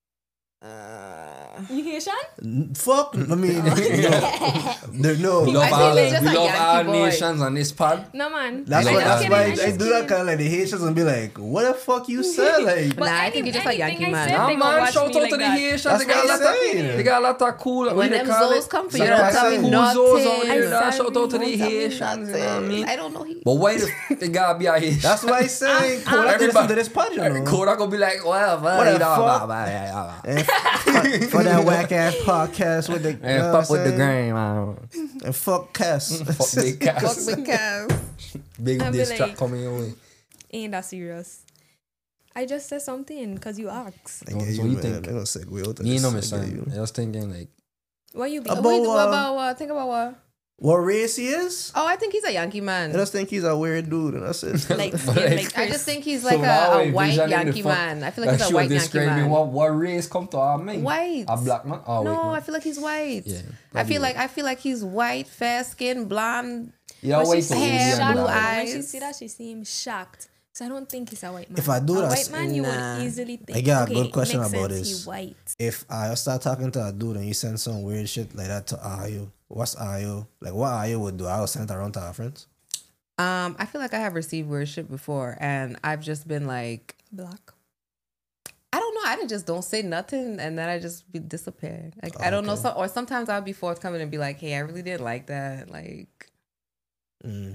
You Haitian? fuck. I mean, no. We love I think all, he's just we a love Yankee all boy. nations on this pod. No man. That's I why. just That's kidding, why I'm I just do that kidding. kind of like the Haitians and be like, "What the fuck you said?" Like, Nah, I think you're just a anything Yankee I man. said, Nah, they gonna man, watch shout me out like to the that. Haitians. That's They got a what lot I'm of, saying. they got a lot of cool. When what do them they call Zoes it? come for you, Some don't kind tell of me cool Zoes out nothing. here. Nah, Exactly. shout out to the Don't tell me Haitians. You know what I mean? I don't know. But why the f- they gotta be a Haitian? that's why I say Kodak listen to this pod, you know. Kodak gonna be like, well, What the you know, fuck? and And for that whack ass podcast with the you know fuck what with the I'm saying? grain, man. And fuck Cass. Fuck big Fuck cats. because Big I be diss like- track coming your way. Ain't that serious? I just said something because you asked. I get So you, you man. think- They're gonna segue out of You this. know I me, get son. you. I was thinking like, What you be? About Wait, what? what about what? Think about what? What race he is? Oh, I think he's a Yankee I man. just think he's a weird dude, and that's it. Like, But yeah, like- like I Chris. just think he's so like now a white envisioning the Yankee fuck- man. I feel like he's she a was white Yankee describing man. what race come to our man? White. A black man? Oh, No, wait, I feel like he's white. Yeah, I feel probably I feel like he's white, fair skin, blonde. yeah, But she wait seemed hair, shocked. blue When she eyes. see that, she seemed shocked. So I don't think he's a white man. If I do a that, white man, you nah. would easily think. I got a okay, good question makes about sense, this. He white. If I start talking to a dude and you send some weird shit like that to Ayo, what's Ayo? Like what Ayo would do? I would send it around to our friends. I feel like I have received weird shit before, and I've just been like, Black. I don't know. I just don't say nothing, and then I just be disappear. Like I don't know. Okay. Or sometimes I'll be forthcoming and be like, "Hey, I really didn't like that." Like Mm.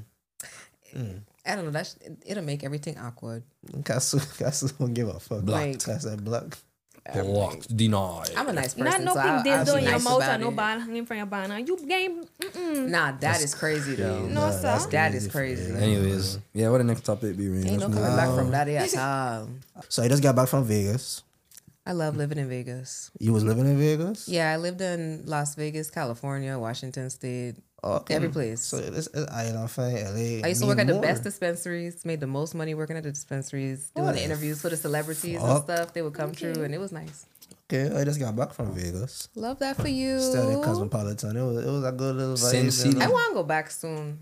I don't know. It'll make everything awkward. Cass don't give a fuck. Black. Cass said black. Blocked, denied. I'm a nice person. Not no so big I'll dildo be in your nice mouth about and no it. ball hanging from your banana. You game. Nah, that is crazy, dude. No, sir. That is crazy. Anyways, yeah, what the next topic be? Rain? Ain't no Let's coming move back on. from that at all. So I just got back from Vegas. I love living in Vegas. You was living in Vegas? Yeah, I lived in Las Vegas, California, Washington State, Okay. every place. So this is Island fan, LA. I used to need work at the more. best dispensaries, made the most money working at the dispensaries, doing the interviews for the celebrities and fuck? stuff. They would come through, and it was nice. Okay, I just got back from Vegas. Love that for you. Stayed in Cosmopolitan. It was a good little vibe. Sin you City. know? I want to go back soon.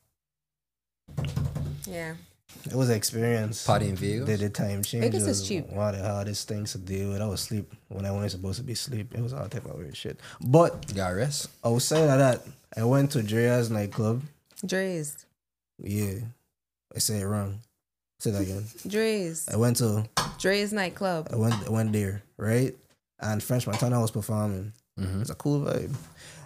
Yeah. It was an experience. Party in Vegas. Did the time change? Vegas is was cheap. One of the hardest things to deal with. I was asleep when I wasn't supposed to be asleep. It was all type of weird shit. But You got rest. outside of that, I went to Drea's nightclub. Dre's. Yeah. I say it wrong. Say that again. Dre's. I went to Dre's nightclub. I went there, right? And French Montana was performing. It's a cool vibe.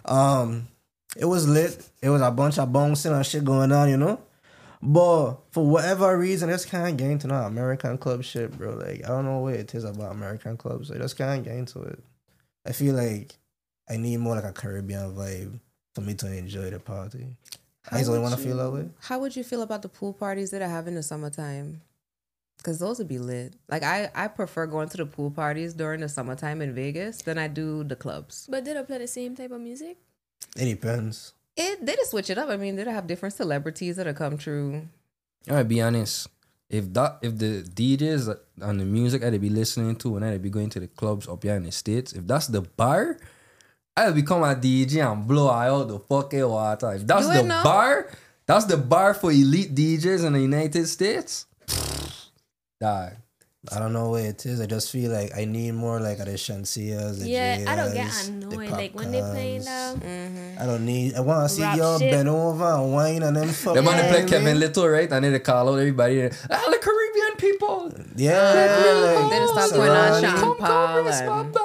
It was lit. It was a bunch of bouncing and shit going on, you know? But for whatever reason, I just can't get into that American club shit, bro. Like, I don't know what it is about American clubs. I just can't get into it. I feel like I need more like a Caribbean vibe for me to enjoy the party. I just only want to feel that way. How would you feel about the pool parties that I have in the summertime? Because those would be lit. Like, I prefer going to the pool parties during the summertime in Vegas than I do the clubs. But did I play the same type of music? It depends. They just switch it up. I mean, they have different celebrities that come through. All right, be honest. If the DJs and the music I'd be listening to and I'd be going to the clubs up here in the States, if that's the bar, I'll become a DJ and blow out the fucking water. If that's the bar, that's the bar for elite DJs in the United States. Dog. I don't know what it is. I just feel like I need more like the Shansias, the Yeah, I don't get Jayas, annoyed. the Like when they playing Popcorns. I want to see Rap y'all shit. bend over and whine and then fuck. They want to play man. Kevin Little, right? And then they call out everybody. The Caribbean people. Yeah. They just start putting on Serrani. Sean Paul Caress my and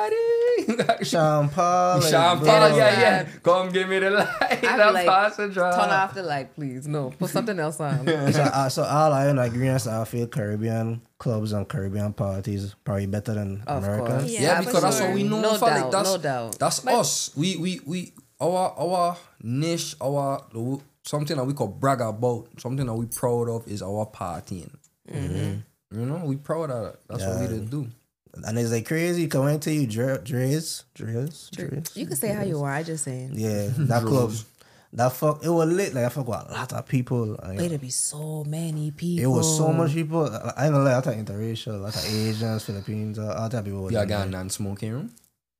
body. Sean Paul. like, Sean bro. Paul, Yeah. yeah. Come give me the light. I'd be That like, passenger. turn off the light, please. No, put something else on. So all I agree on is I feel Caribbean clubs and Caribbean parties probably better than Of American. course. Yeah, Yeah, for because that's sure. what we know. No for, like, doubt, that's, no doubt. That's us. We our niche, something that we could brag about, something that we proud of is our partying. You know, we proud of that. That's what we did do. And it's like crazy coming to you, Dre's. You can say how you are. I just saying. Yeah, that club. That fuck, it was lit. Like I fuck with a lot of people. It'd be so many people. It was so much people. I ain't gonna lie, I thought interracial, a lot of Asians, Philippines, all type of people. You got a non-smoking room?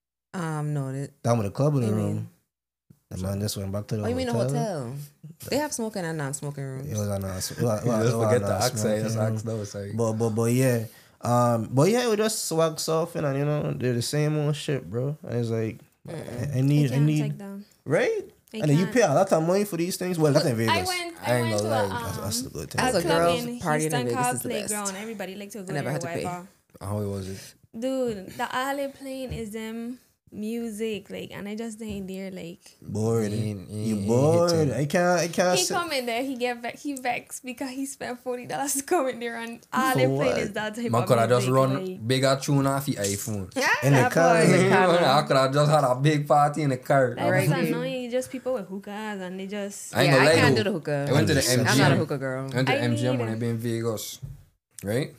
No, Down with the club in the What do you room. mean? The man just went back to the Oh, you mean a hotel. hotel? They have smoking and non-smoking It rooms. was a nice. Just forget the accent. Just ask those. Sorry. But yeah. But yeah, we just swag surfing and you know they're the same old shit, bro. And it's like I need take down. right. I And then you can't. pay a lot of money for these things. Well, that's in Vegas. I went ain't to gonna a lie. That's the good thing. As a club girl, in partying in Houston Vegas called is the best. Playground. Everybody like to go I never there. had to pay. Wiper. How was it? Dude, the all they playing is them music, like, and I just ain't there, like. Bored. Ain't You hit bored. him. I can't. He sit- come in there, he vexed because he spent $40 to come in there, and all For they playing what? is that type Man of could have just music, run like, bigger tune off the iPhone. in the that car. part. I could have just had a big party in the car. That Right, was dude. annoying. Just people with hookahs, and they just. I ain't Yeah, gonna I lie can't though. do the hookah. I went to the MGM. I'm not a hookah girl. I went to the I MGM when need I been in Vegas, right?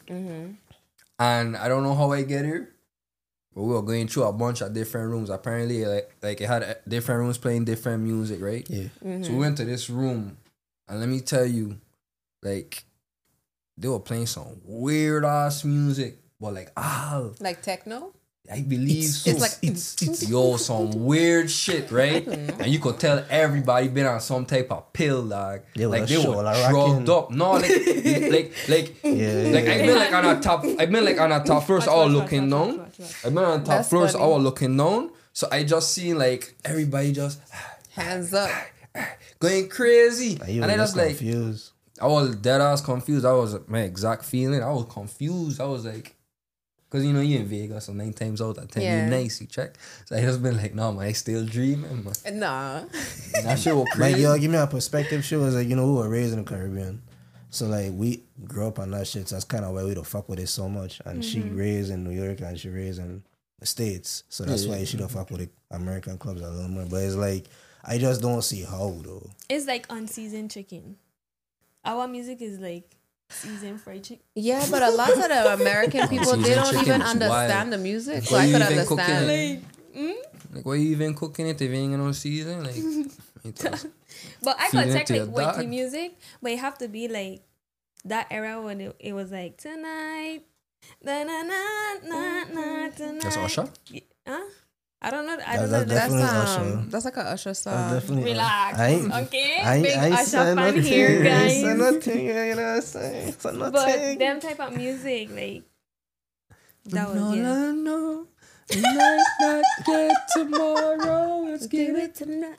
And I don't know how I get here, but we were going through a bunch of different rooms. Apparently, like it had different rooms playing different music, right? Yeah. So we went to this room, and let me tell you, like, they were playing some weird ass music, but like, Like techno? I believe so. It's like It's Yo, some weird shit, right? And you could tell everybody been on some type of pill, dog. They were like they sure, were like drugged rocking. up. No, like Yeah. like I've been like on a top. I've been like on a top floor, so I was looking down. I've been on a top That's floor, so I funny. was looking down. So I just seen like everybody just hands up. going crazy, You and I were just like confused. I was dead ass confused. That was my exact feeling. I was confused. I was like, cause you know you in Vegas, so 9 times out of 10 Yeah. you nice, you check. So I just been like, no man, I still dreaming, man. Nah. That shit was Like, crazy. yo, give me a perspective. She was like, you know, we were raised in the Caribbean. So, like, we grew up on that shit. So, that's kind of why we don't fuck with it so much. And she raised in New York and she raised in the States. So, that's why she don't fuck with the American clubs a little more. But it's like, I just don't see how, though. It's like unseasoned chicken. Our music is like seasoned fried chicken. Yeah, but a lot of the American people, they Seasoned don't chicken even is understand wild. the music. So Why I you could even cooking understand. it? Like, why you even cooking it if you ain't got no season? Like, it just- But I Feeding could it take to your like witty dog. music, but it have to be like that era when it was like tonight, na na na na na tonight. that's Usher? Huh? I don't know. I That's don't know. definitely That's Usher. that's like a Usher That's song. definitely Relax. I ain't, Okay, big I ain't Usher said fan nothing. here, I ain't guys. said nothing. You know what I'm saying? Said But nothing. them type of music, like that was All yeah. I know Might not get tomorrow. Let's give it.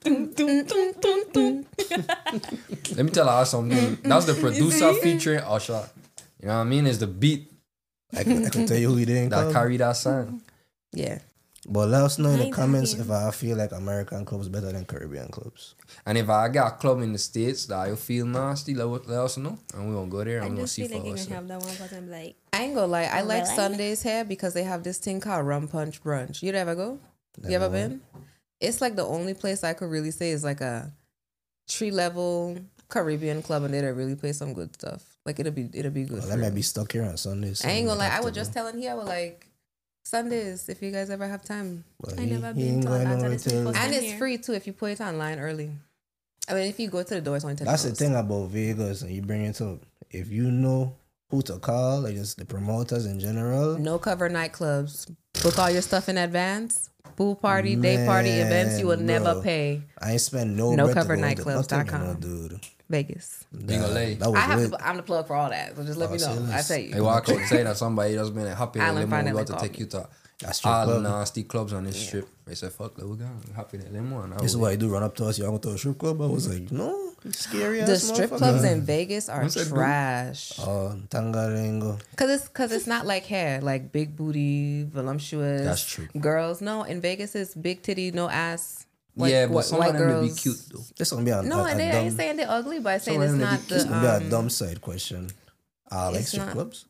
Let me tell you something. That's the producer featuring Usher. You know what I mean? It's the beat I can tell you who he didn't that call. carry that song. Yeah. But let us know in the Ain't comments talking. if I feel like American clubs better than Caribbean clubs. And if I got a club in the States that you feel nasty, let us know. And we're going to go there I and we're going to just see feel for like you us. can have that one, but I'm like, I ain't gonna lie. I like Really? Sundays here because they have this thing called Rum Punch Brunch. You ever go? You ever been? It's like the only place I could really say is like a tree level Caribbean club, and they really play some good stuff. Like it'll be good. Well, for I might real. be stuck here on Sundays. I ain't gonna lie. I was was just telling here, I was like Sundays if you guys ever have time, I never been to Atlanta. This is my first and time it's here. free too if you put it online early. I mean, if you go to the door, it's only $10. That's the thing about Vegas, and you bring it up. If you know who to call, like just the promoters in general, No cover nightclubs. Book all your stuff in advance. Pool party, day party, events. You will Man, never bro. pay. I ain't spend no No bread to cover go to nightclubs.com. nothing, dude. Vegas. lay. That was lit. I'm the plug for all that. So just let me know. serious? I tell you. Hey, walk out say that somebody just been happy in Island limo. We finally about to called take me. you to That strip all the club. nasty clubs on this strip. They said, fuck, let we go. I'm happy in limo. And I This was is why you do run up to us. You want to go to a strip club? I was like, no, you scary The ass strip motherfucker. clubs in Vegas are What's that do? trash. Tangarengo. Cause it's not like hair, like big booty, voluptuous. That's true. Girls, no. In Vegas, it's big titty, no ass. yeah, but some white of them will be girls. cute though. This gonna be a, No, a, and a they dumb. ain't saying they're ugly, but I'm saying of it's them they not be the. This gonna be a dumb side question. I like it's strip not- clubs.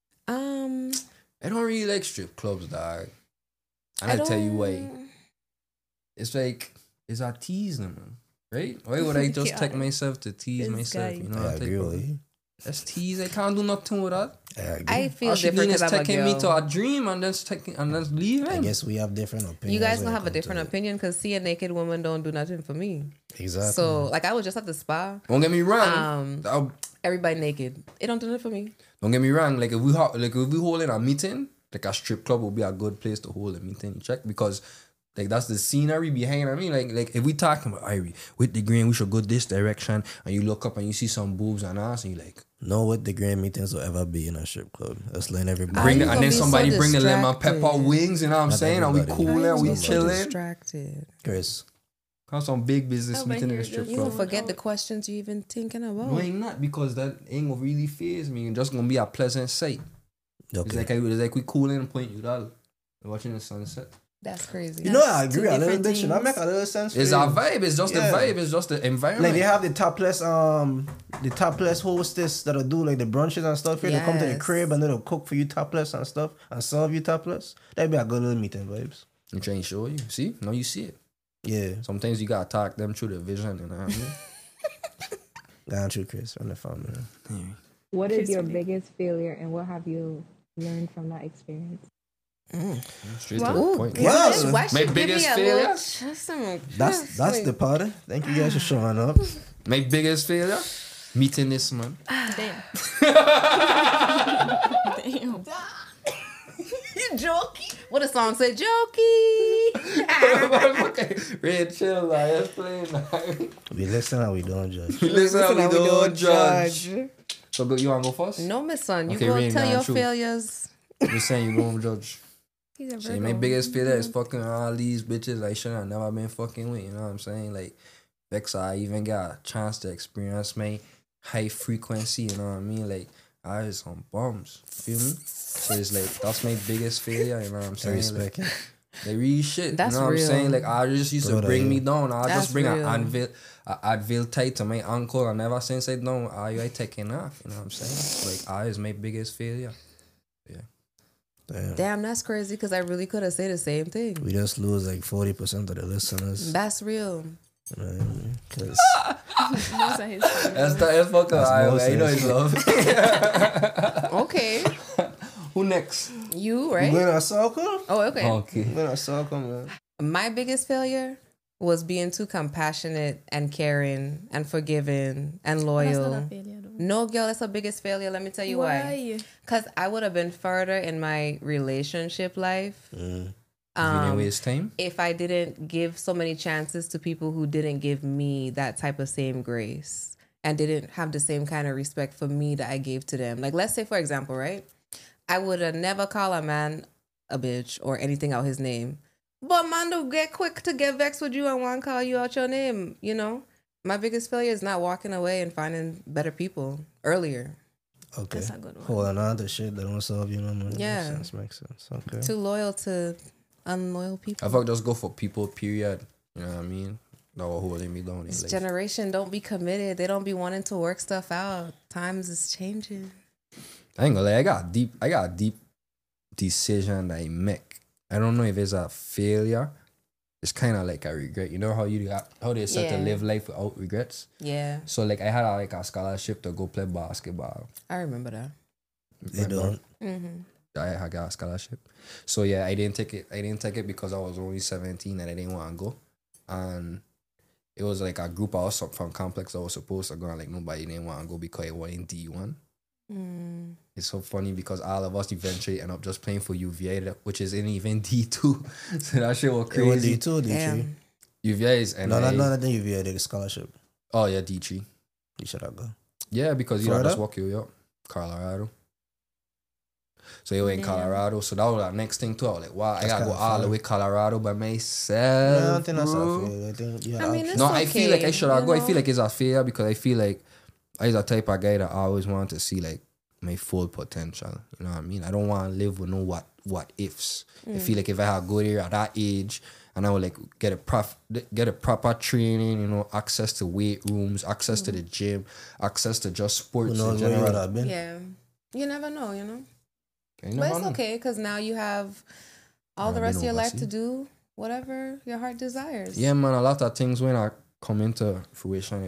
I don't really like strip clubs, dog. And I I'll tell you don't- why. It's like, it's a tease them, man. Right? Why would I just Yeah. take myself to tease This myself? guy. You know, I I take agree with you. that's tease. I can't do nothing with that. I agree. I feel All she different doing is because I'm a taking me to girl. a dream and then taking and then leaving. I guess we have different opinions. You guys when don't it have a come to different it. opinion because see a naked woman don't do nothing for me. Exactly. So like I was just at the spa, Don't get me wrong. everybody naked. It don't do nothing for me. Don't get me wrong. Like if we holding a meeting, like a strip club would be a good place to hold a meeting. Check because like that's the scenery behind. I mean, like if we talking about Irie with the green, we should go this direction, and you look up and you see some boobs and ass, and you like know what the grand meetings will ever be in a strip club. Let's let everybody. bring you the, and gonna then be so somebody bring the lemon distracted. pepper wings. You know what I'm Not saying? And we everybody. cooling, Not we everybody. chilling. Distracted. Chris, Have some big business Oh, but meeting in here the strip it You club. don't forget the questions you even thinking about. No, ain't not because that ain't gonna really phase me. It's just gonna be a pleasant sight. okay. It's like we cooling and point you down, watching the sunset. That's crazy. You know, I agree two a little different bit. Should I things. make a little sense? It's for a you? vibe. It's just Yeah. the vibe. It's just the environment. Like they have the topless hostess that'll do like the brunches and stuff here. They come to the Yes. crib and they'll cook for you topless and stuff and serve you topless. That'd be a good little meeting vibes. I'm trying to show you. See? Now you see it. Yeah. Sometimes you gotta talk them through the vision. You know what I mean? Down to Chris on the phone, man. What is your Peacefully. biggest failure and what have you learned from that experience? Straight Well, to the point. Well, Why should My give me biggest a failure? little just some- That's the party. Thank you guys for showing up. My biggest failure? Meeting this man. Damn. Damn. You jokey. What a song said, jokey. Okay, Red chill, like, let's play now. We listen and we don't judge. Listen, we don't judge. So, you wanna go first? No, my son. You Okay, go Rain, tell nah, your true. failures. You saying you gonna judge? He's a So Virgo. my biggest failure is fucking all these bitches I should have never been fucking with. You know what I'm saying? Like, Vex, I even got a chance to experience my high frequency. You know what I mean? Like, I was on bums. Feel me? So it's like that's my biggest failure. You know what I'm I saying? respect it. Like real shit. That's you know what real. I'm saying? Like I just used to Brother, bring yeah. me down. I That's just bring real. an Advil tight to my ankle, and ever since I don't, I taking off. You know what I'm saying? Like I is my biggest failure. Damn. Damn, that's crazy because I really could have said the same thing. We just lose like 40% of the listeners. That's real. You know what I mean? 'Cause Most of his favorite. That's fucking most you know of it's love. Okay. Who next? You, we right? going to soccer? Oh, okay. Okay. We going to soccer, man. My biggest failure was being too compassionate and caring and forgiving and That's not a loyal. failure, though. No, girl, that's the biggest failure. Let me tell you why. Because I would have been further in my relationship life You didn't waste time. if I didn't give so many chances to people who didn't give me that type of same grace and didn't have the same kind of respect for me that I gave to them. Like, let's say, for example, right? I would have never called a man a bitch or anything out his name. But man, do get quick to get vexed with you and want to call you out your name, you know? My biggest failure is not walking away and finding better people earlier. Okay. That's a good one. Holding on to shit that don't serve you no more. Yeah. Makes sense. Okay. Too loyal to unloyal people. I fuck just go for people, period. You know what I mean? That will holding me down. This generation don't be committed. They don't be wanting to work stuff out. Times is changing. I ain't gonna lie, I got a deep decision that I make. I don't know if it's a failure. It's kind of like a regret. You know how they said to Yeah. live life without regrets? Yeah, So like I had a scholarship to go play basketball. I remember that. They don't. I got a scholarship. So yeah, I didn't take it because I was only 17 and I didn't want to go. And it was like a group of us from complex that was supposed to go and like nobody didn't want to go because it was in D1. It's so funny because all of us eventually end up just playing for UVA, which is in even D2. So that shit was It was crazy. D2, D3. Damn. UVA is NA. No, I think UVA did a scholarship. Oh yeah, D3. You should have go. Yeah, because you know Florida? just walk you up. Colorado. So you were in Colorado. So that was our next thing too. I was like, wow, I gotta go kinda all the fun. way Colorado by myself. No, I don't think that's bro. a failure. I think you I mean, it's No, I feel like I okay, should have you go. I know? feel like it's a failure because I feel like I was the type of guy that I always wanted to see like my full potential. You know what I mean? I don't want to live with no what ifs. I feel like if I had go there at that age and I would like get a proper training, you know, access to weight rooms, access to the gym, access to just sports Who in knows where you would general. have been? Yeah, you never know, you know. You But never it's know. okay because now you have all Yeah, the I've rest of been your life to overseas. do whatever your heart desires. Yeah, man, a lot of things when I come into fruition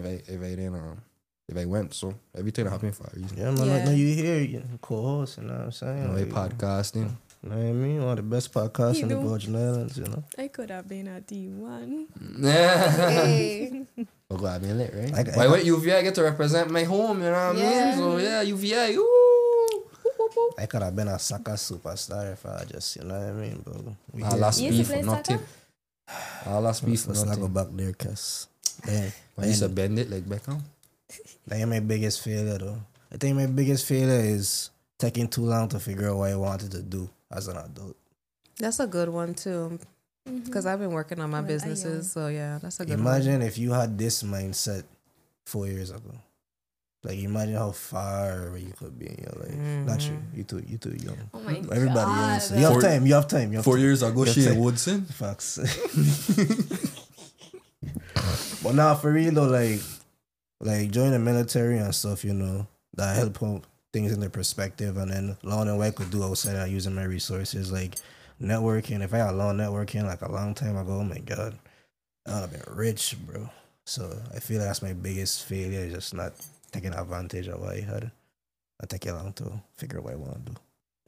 if I went. So everything happened for a reason. Yeah, man. Yeah. Like, now you here, you co-host, you know what I'm saying? You know, Like, podcasting. you know what I mean? One of the best podcasts You in the know. Virgin Islands, you know? I could have been at D1. Yeah. Hey. Oh, God, I've been lit, right? I- Why went UVA? I get to represent my home, you know what I Yeah. mean? So, yeah, UVA. Ooh. I could have been a soccer superstar if I just, you know what I mean, bro? We I here. lost You used beef to for play nothing. I lost beef for Let's not go nothing. back there, cuz. Damn. I used to bend it like Beckham. That ain't my biggest failure, though. I think my biggest failure is taking too long to figure out what I wanted to do as an adult. That's a good one too, because I've been working on my Well, businesses. So yeah, that's a good Imagine one. if you had this mindset 4 years ago. Like, imagine how far away you could be in your life. Not you. You too young. Oh my Everybody God. else. You have time. You have time. You have 4 time. years ago, Yes, she sir. in Woodson. Facts. But now, for real though, like join the military and stuff, you know, that help put things into perspective. And then learning what I could do outside of using my resources, like networking. If I had learned networking like a long time ago, oh my God, I would have been rich, bro. So I feel like that's my biggest failure, just not taking advantage of what I had. I take it long to figure out what I want to do.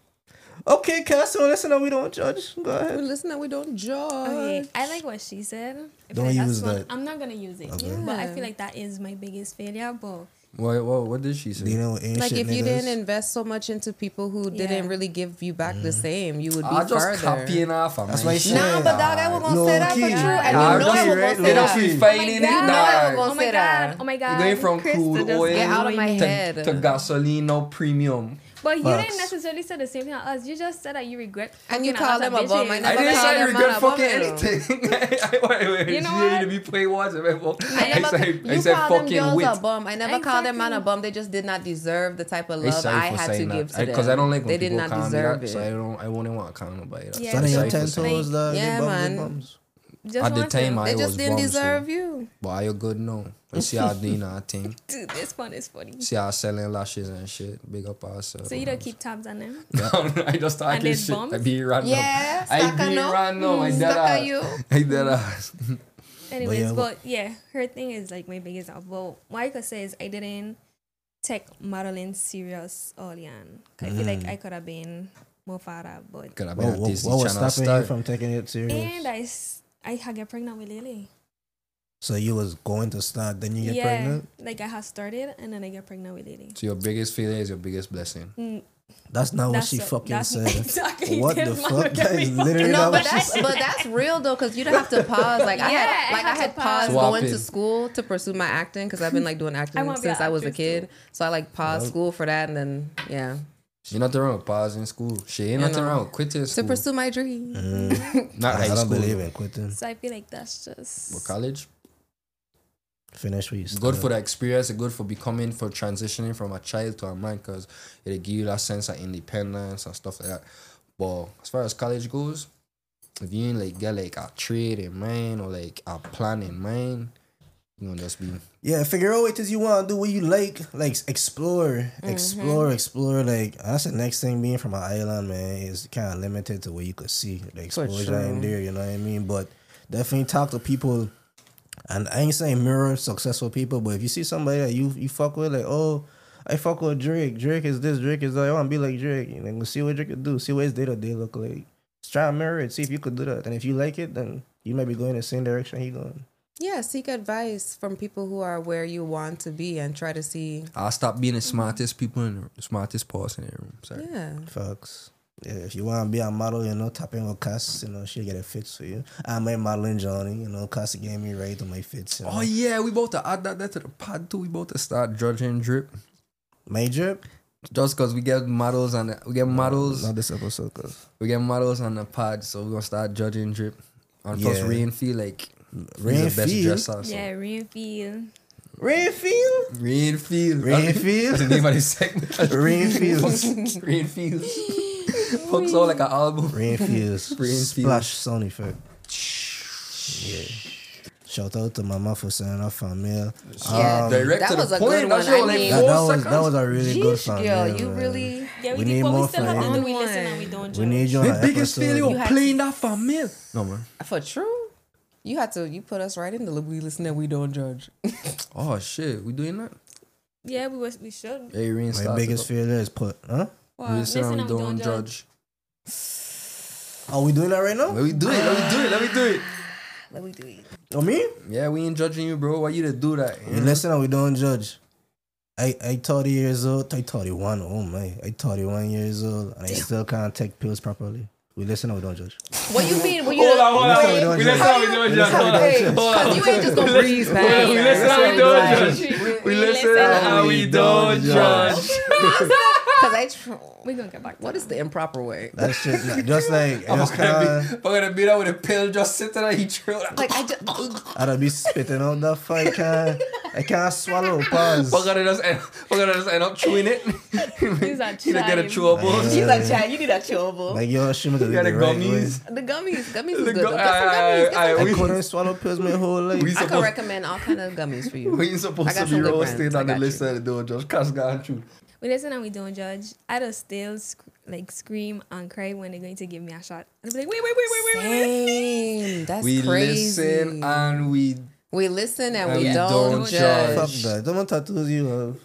Okay, Cass, so listen, we don't judge. Go ahead. Listen, that we don't judge. Okay, I like what she said. I feel Don't like that's use one- that. I'm not gonna use it, Okay. but I Yeah. feel like that is my biggest failure. But What did she say? You know, ain't Like shit if you niggas. didn't invest so much into people who didn't Yeah. really give you back the same, you would be I just further. copying off of That's my why shit. she- No, but dog, I was gonna Low say that for key. true, and I you know I was just- gonna they say just that. be fighting it, You know I was dog. gonna oh my say that. god, oh my god, You're going from Krista crude just oil Get out of my annoying. head. to gasoline now premium. But you Facts. didn't necessarily say the same thing as us. You just said that you regret. And you fucking call other them a bum. bitches. I I never didn't call say I them regret man a fucking bum. anything. Wait, You know she what? need to be playing words. I never, I you said call them fucking girls wit. a bum. I never called them man a Exactly. bum. They just did not deserve the type of love Sorry I for had to saying give that. to them. Because I don't like when They did people not call me deserve that, it. so I wouldn't want to call nobody that. Yeah, So then Sorry your for 10 saying toes, dog. Yeah, they bums, man. they bums. Just At the want time, to- I They was just didn't bummed, so- deserve you. But are you good now? I see how doing our thing. Dude, this one is funny. See how selling lashes and shit. Big up ourselves. So you don't keep tabs on them. I just talking there's shit. bumps? I be random. Yeah, I stuck be no. random. I dead Stuck ass. you. I dead ass. Anyways, yeah, but yeah, her thing is like my biggest out. But what I could say is I didn't take modeling serious early on. I feel like I could have been more farther, but Could have been What a Disney was Channel stopping star. you from taking it serious? and I had get pregnant with Lily. So you was going to start, then you get Yeah, pregnant? like I had started and then I get pregnant with Lily. So your biggest failure is your biggest blessing. That's not what That's she so- fucking that's said. exactly What the this man fuck? look at That me is fucking- literally No, not but what she that's said. but that's real though, because you don't have to pause. Like I Yeah, had, like I I had had to paused pause. going to Swapping. school to pursue my acting because I've been like doing acting I wanna be since an I was a actress, kid. too. So I like paused school for that, and then yeah, Ain't nothing wrong with pausing school. Shit, ain't nothing wrong with quitting To school. pursue my dream. Not high I don't school. believe in quitting. So I feel like that's just But college, Finish what you good started. for the experience. Good for transitioning from a child to a man, because it give you that sense of independence and stuff like that. But as far as college goes, if you ain't like get like a trade in mind or like a plan in mind, you gonna just be Yeah, figure out what it is you want to do, what you like explore. Like, that's the next thing. Being from an island, man, is kind of limited to what you could see. The exposure in there, you know what I mean? But definitely talk to people. And I ain't saying mirror successful people, but if you see somebody that you fuck with, like, oh, I fuck with Drake. Drake is this, Drake is that. I want to be like Drake. You know, see what Drake could do. See what his day-to-day look like. Just try and mirror it. See if you could do that. And if you like it, then you might be going the same direction he going. Yeah, seek advice from people who are where you want to be and try to see. I'll stop being the smartest people in the smartest person in the room. Sorry. Yeah. Facts. Yeah, if you want to be a model, you know, tap in with Cass, you know, she'll get it fits for you. I might modeling Johnny, you know, Cass gave me right on my fits. You know. Oh yeah, we about to add that to the pod too. We about to start judging drip. My drip? Just cause we get models on Not this episode, cause we get models on the pod, so we're gonna start judging drip. And plus Yeah. Rain feel like Rain he's the best feel? dresser. So. yeah, Rainfield. Rainfield? Rainfield. Rainfield? That's the name of the segment. Rainfield. Rainfield. Fucks all like an album. Rainfield. Rainfield. Splash sound effect. Yeah. Shout out to Mama for sending her fan mail. Yeah, Direct that to the was a point. good one. That's your I like mean, 4 That seconds. was a really good fan girl, mail. you man. really. Yeah, We we, need did, but more we still have to fun. do. We listen and we don't judge. We need you on My an biggest episode. failure You had playing that for me. No man. For true. You put us right in the we listen and we don't judge. Oh shit, we doing that? Yeah, we should. Hey, Rain My started biggest up. failure is put, huh? Wow, We listen and we don't judge. judge. Are we doing that right now? Let me do it. Let me do it. Let me do it. Oh, me? Yeah, we ain't judging you, bro. Why you to do that? We listen and we don't judge. I 30 years old. I 31. Oh my. I 31 years old and I still can't take pills properly. We listen and we don't judge. What you mean? What you Hold on. We listen and we don't judge. Cause you ain't just gonna breeze past. We listen and we don't judge. We listen and we don't judge. Cause We're gonna get back to what is the improper way? That shit, just like, I just can't, We're gonna beat up with a pill just sitting there. He throw that. Like I just. I'd be spitting out that fight. I can't swallow. Pause. We're gonna just end up chewing it. These are You don't get a chives. chewable. She's like, Chad, you need a chewable. Like, yo, she must have You got did the the right way. gummies. The gummies is The good. Though. gu- Get some gummies. Get some I- I gummies. couldn't swallow pills my whole life. We I can supposed- recommend all kind of gummies for you. We ain't supposed I got to be some good roasted brands. on I the got list you. of the door. Just cast gone through. We listen and we don't judge. I just still scream and cry when they're going to give me a shot. And I'll be like, wait. Same. That's We crazy. listen and we. We listen and And we we don't don't judge. Fuck that. Don't want tattoos you have.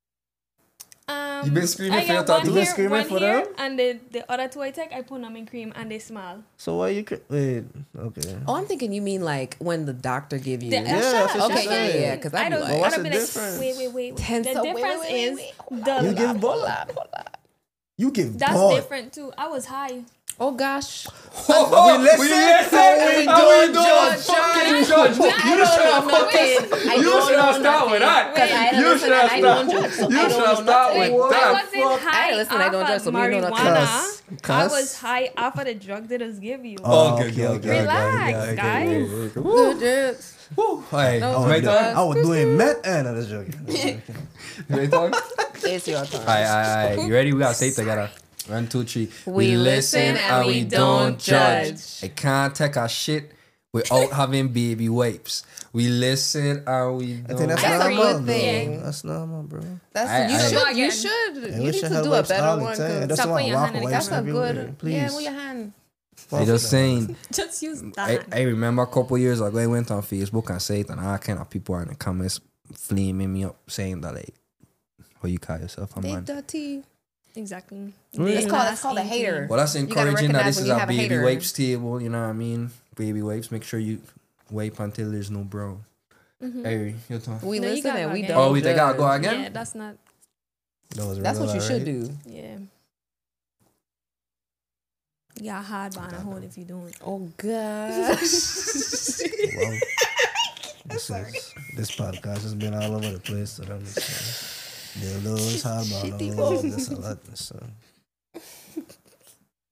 You been screaming I for your got one tattoo? You been here, screaming one for here, them? and the other two I take, I put them in cream and they smile. So why you... Wait. Okay. Oh, I'm thinking you mean like when the doctor give you. The, Yeah, that's what Okay, she said. yeah. Because I I be don't. like, Well, what's I don't the be like, difference? wait. Ten- The so difference wait. is You give blood. You give that's blood. different too. I was high. oh gosh. We listen and we don't judge. fucking judge. You should have fucking. You should have started with that. Because I You listen should have and I don't started. judge. So You I should don't have know started nothing. with I that. wasn't high I listen, I don't off judge, of so me know nothing. marijuana. I Cuss. was high off of the drug they just give you. Oh, Okay. Relax, guys. Good. Woo. Hey, No, my turn. I was doing meth and I was joking. My turn. It's your turn. Aye. You ready? We gotta say it together. 1, 2, 3. We listen and we don't judge. I can't take a shit without having baby wipes. We listen and we I don't. think that's That's a normal, good thing. though. That's normal, bro. That's you I- should. You Again. should. Yeah, You we need should to have do a wipes all better the one. time. I 'Cause just Stop want putting your walk hand in the away That's from a everywhere. good. Please. Yeah, move your hand. I just saying. Just use I that. remember a couple years ago, I went on Facebook and said, and all kind of people are in the comments flaming me up saying that, like, how you call yourself a They man. dirty. Exactly. It's called a hater. Well, that's gotta encouraging that recognize this when is you a have a baby hater. wipes table, you know what I mean? Baby wipes, make sure you wipe until there's no brown. Hey, your turn. We No, you listen gotta and go we again. don't. Oh, we think I'll go judge. again? Yeah, that's not. That's what you should do. Yeah. You got hard behind a hole if you don't. Oh gosh. Well, this podcast has been all over the place. So dildos, hard bottom, that's a lot. So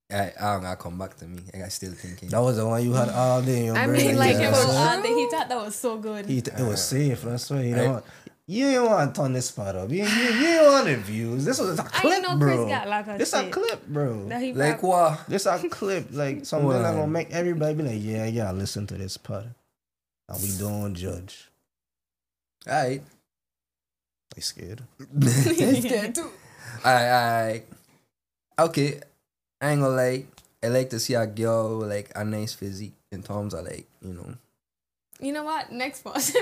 I don't gotta come back to me. I still thinking. That was the one you had all day in your I brain. mean, like, yeah, it was so And then he thought that was so good. it was safe. That's why you know. You ain't want to turn this part up. You ain't want the views. This was a clip, know bro. Chris got a lot of This a shit. clip, bro. That he Like prob- what? This a clip. Like something Wow. that gonna make everybody be like, yeah, listen to this part. And we don't judge. Alright. I scared. Scared too. Alright. Okay. I ain't gonna lie. I like to see a girl with like a nice physique in terms of like, you know. You know what? Next pause.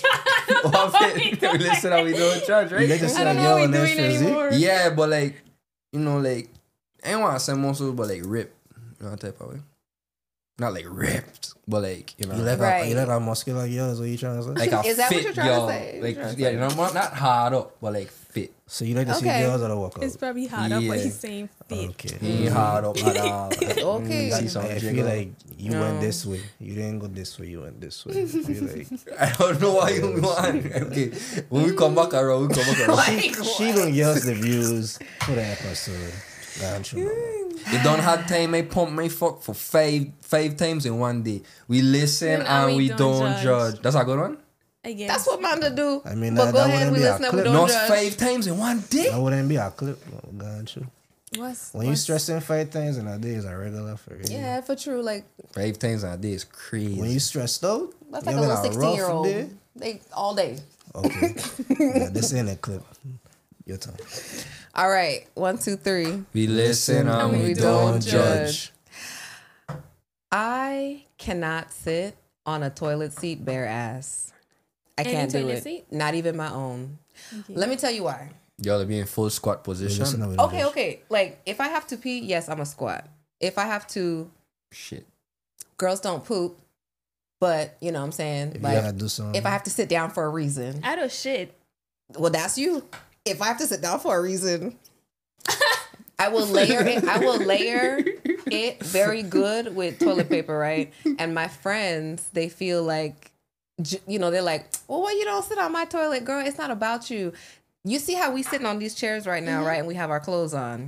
Listen how we doing church, You right? like to see I a don't know girl what in we're this doing physique? anymore. Yeah, but like, you know, like, I ain't want to say muscles, but like ripped. You know that type of way. Not like ripped, but like, you know. You like Right. a muscular girl is what you trying to say? like a Is that what fit you're trying to girl. say? Like, You're trying to yeah, say- you know, not hard up, but like fit. So you like to see Okay. girls that are walk out? It's probably hard up, but Yeah. he's saying fit. Okay. Ain't hard up at all. Okay. See some I jiggle. feel like you No. went this way. You didn't go this way. You went this way. I feel like I don't know why you want. Okay, when we come back around, we come back around. she gonna give us the views for the episode. Got you, mama. You don't have time, I pump my fuck for five times in one day. We listen and we don't judge. That's a good one? I guess. That's what Manda do. I mean, but that- go that ahead, wouldn't we be a listen and we clip. don't Not judge. 5 times in one day? That wouldn't be a clip. Got you. What's, When you stressing 5 times in a day is a regular for you. Yeah, for true. Like, 5 times in a day is crazy. When you stressed out, that's you like a having little rough 16-year-old. day? They all day. Okay. Yeah, this ain't a clip. Your turn. All right. 1, 2, 3. we listen and we don't judge. I cannot sit on a toilet seat bare ass. I Any can't do toilet it. seat? Not even my own. Let me tell you why. Y'all be in full squat position. Listen to it. Okay. Like, if I have to pee, yes, I'm a squat. If I have to, Shit. girls don't poop. But, you know what I'm saying? If you Like, gotta do something. if I have to sit down for a reason, I don't shit. well, that's you. If I have to sit down for a reason, I will layer it. I will layer it very good with toilet paper, right? And my friends, they feel like, you know, they're like, well, why you don't sit on my toilet, girl? It's not about you. You see how we sitting on these chairs right now, right? And we have our clothes on.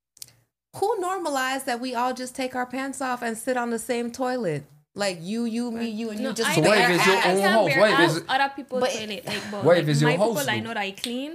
Who normalized that we all just take our pants off and sit on the same toilet? Like you, me, you, and you just So what if bare it's your ass. own can't house? bear What if ass it's- other people's But- toilet? Like, but What if it's my your house, people I though? know that I clean.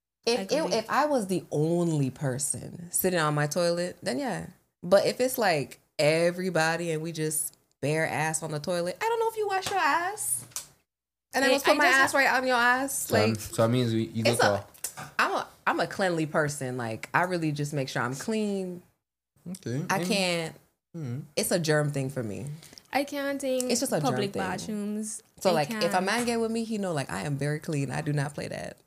If I was the only person sitting on my toilet, then yeah. But if it's like everybody and we just bare ass on the toilet, I don't know if you wash your ass. And I Hey, just put I my just- ass right on your ass. Like So that means you go it's to... I'm a cleanly person. Like I really just make sure I'm clean. Okay. I can't. It's a germ thing for me. I can't think. It's just a germ public thing. bathrooms. So I like if a can't. man get with me, he know like I am very clean. I do not play that.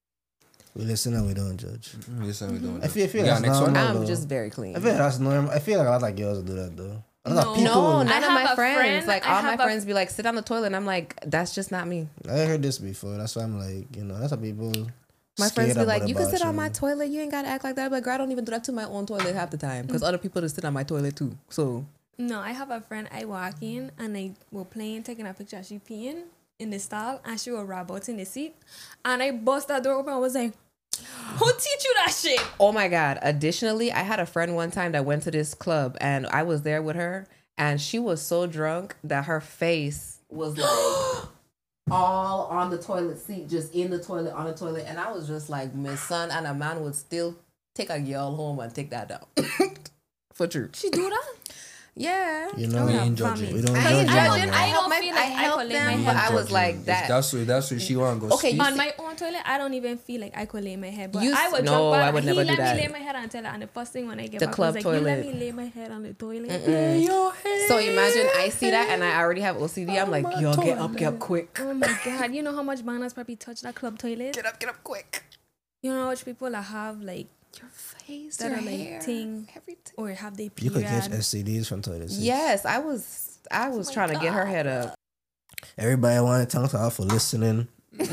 We listen and we don't judge. Listen, we don't. I feel You got that's next one? normal. I'm though. just very clean. I feel like that's normal. I feel like a lot of girls do that though. A lot of No. people. No, I none of have my a friends. friend- Like I all my have a- friends be like, sit on the toilet, and I'm like, that's just not me. I heard this before. That's why I'm like, you know, that's how people. My friends scared be like, about you can sit on my bathroom. toilet. You ain't gotta act like that. But girl, I don't even do that to my own toilet half the time because other people just sit on my toilet too. So No, I have a friend. I walk in and I were playing, taking a picture. She peeing in the stall and she was robots in the seat. And I bust that door open and was like, who teach you that shit? oh my god. Additionally, I had a friend one time that went to this club and I was there with her and she was so drunk that her face was like all on the toilet seat, just in the toilet, on the toilet. And I was just like, my son and a man would still take a girl home and take that down. For true. She do that? Yeah. You know, We we, ain't judging. we don't I judge ain't them, judging. man. I I help don't my, feel I like I help could lay them, my but head. I was like If that. that's what she want to go. Okay, sleep. you On my own toilet, I don't even feel like I could lay my head. But You- I would no, drunk, I would he never do let that. me lay my head on the toilet. And the first thing when I get The back, club I was like, you let toilet. me lay my head on the toilet. So imagine I see that and I already have OCD. I'm like, yo, get up quick. Oh my God. You know how much banners probably touch that club toilet? Get up quick. You know how much people that have like, Your face, that your are like hair, thing, everything. or have they You could catch period. STDs from toilet seats. Yes, I was trying to get her head up. Everybody, I want to thank y'all for listening to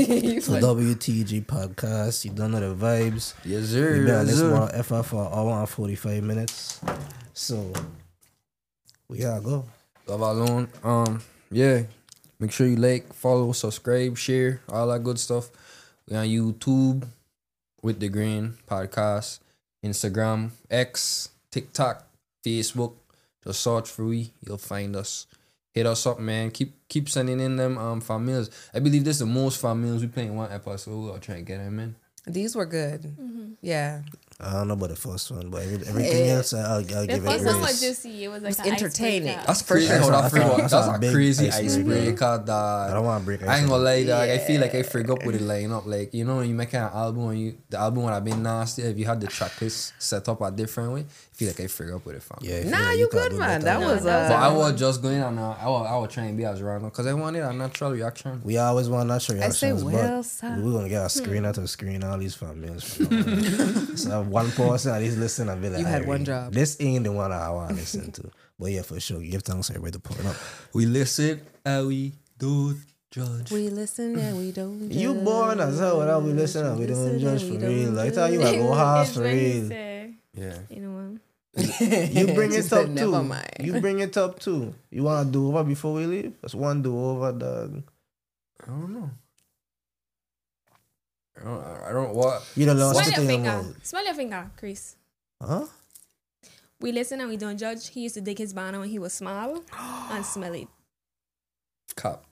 WTG podcast. You don't know the vibes. Yes, sir. We've been on Yes, this sir. one FR for an hour and 45 minutes. So we gotta go. Love alone. Yeah. Make sure you like, follow, subscribe, share, all that good stuff. We on YouTube with the Green Podcast, Instagram, X, TikTok, Facebook. Just search for we. You'll find us. Hit us up, man. Keep sending in them families. I believe this is the most families we play in one episode. I'll try and get them in. These were good. Yeah. I don't know about the first one, but everything else, I'll give The it first one was grace. just it was like It's an entertaining. icebreaker. That's crazy. That's How a- that forgot. that's That's a a big crazy icebreaker. icebreaker. I Dog. don't want to break. I ain't gonna lie, dog. I feel like I Yeah. forgot with the lineup. Like, you know, when you make an album and the album would have been nasty if you had the track list set up a different way. I feel like I forgot with it, fam. Yeah, I feel Nah, like you could good, do man. better. That was But I was just going on. I was trying to be as random because I wanted a natural reaction. We always want natural I say, reactions, well, but sir. we're gonna get a screener to screen all these families. So one person at least listen and be like, You had "Hey, one job." This ain't the one I want to listen to." But yeah, for sure, give thanks to everybody to pulling up. We listen and we don't judge. We listen and we don't judge. You born as hell without we listen and we don't judge for real. I tell you, I go hard It's for when he real. say, Yeah. you know what? You bring She it said, up "Never too. mind." You bring it up too. You want to do over before we leave? That's one do over, dog. I don't know. I don't what. You don't lost Smell it your in your finger. mouth. Smell your finger, Chris. Huh? We listen and we don't judge. He used to dig his banana when he was small and smell it. Cap.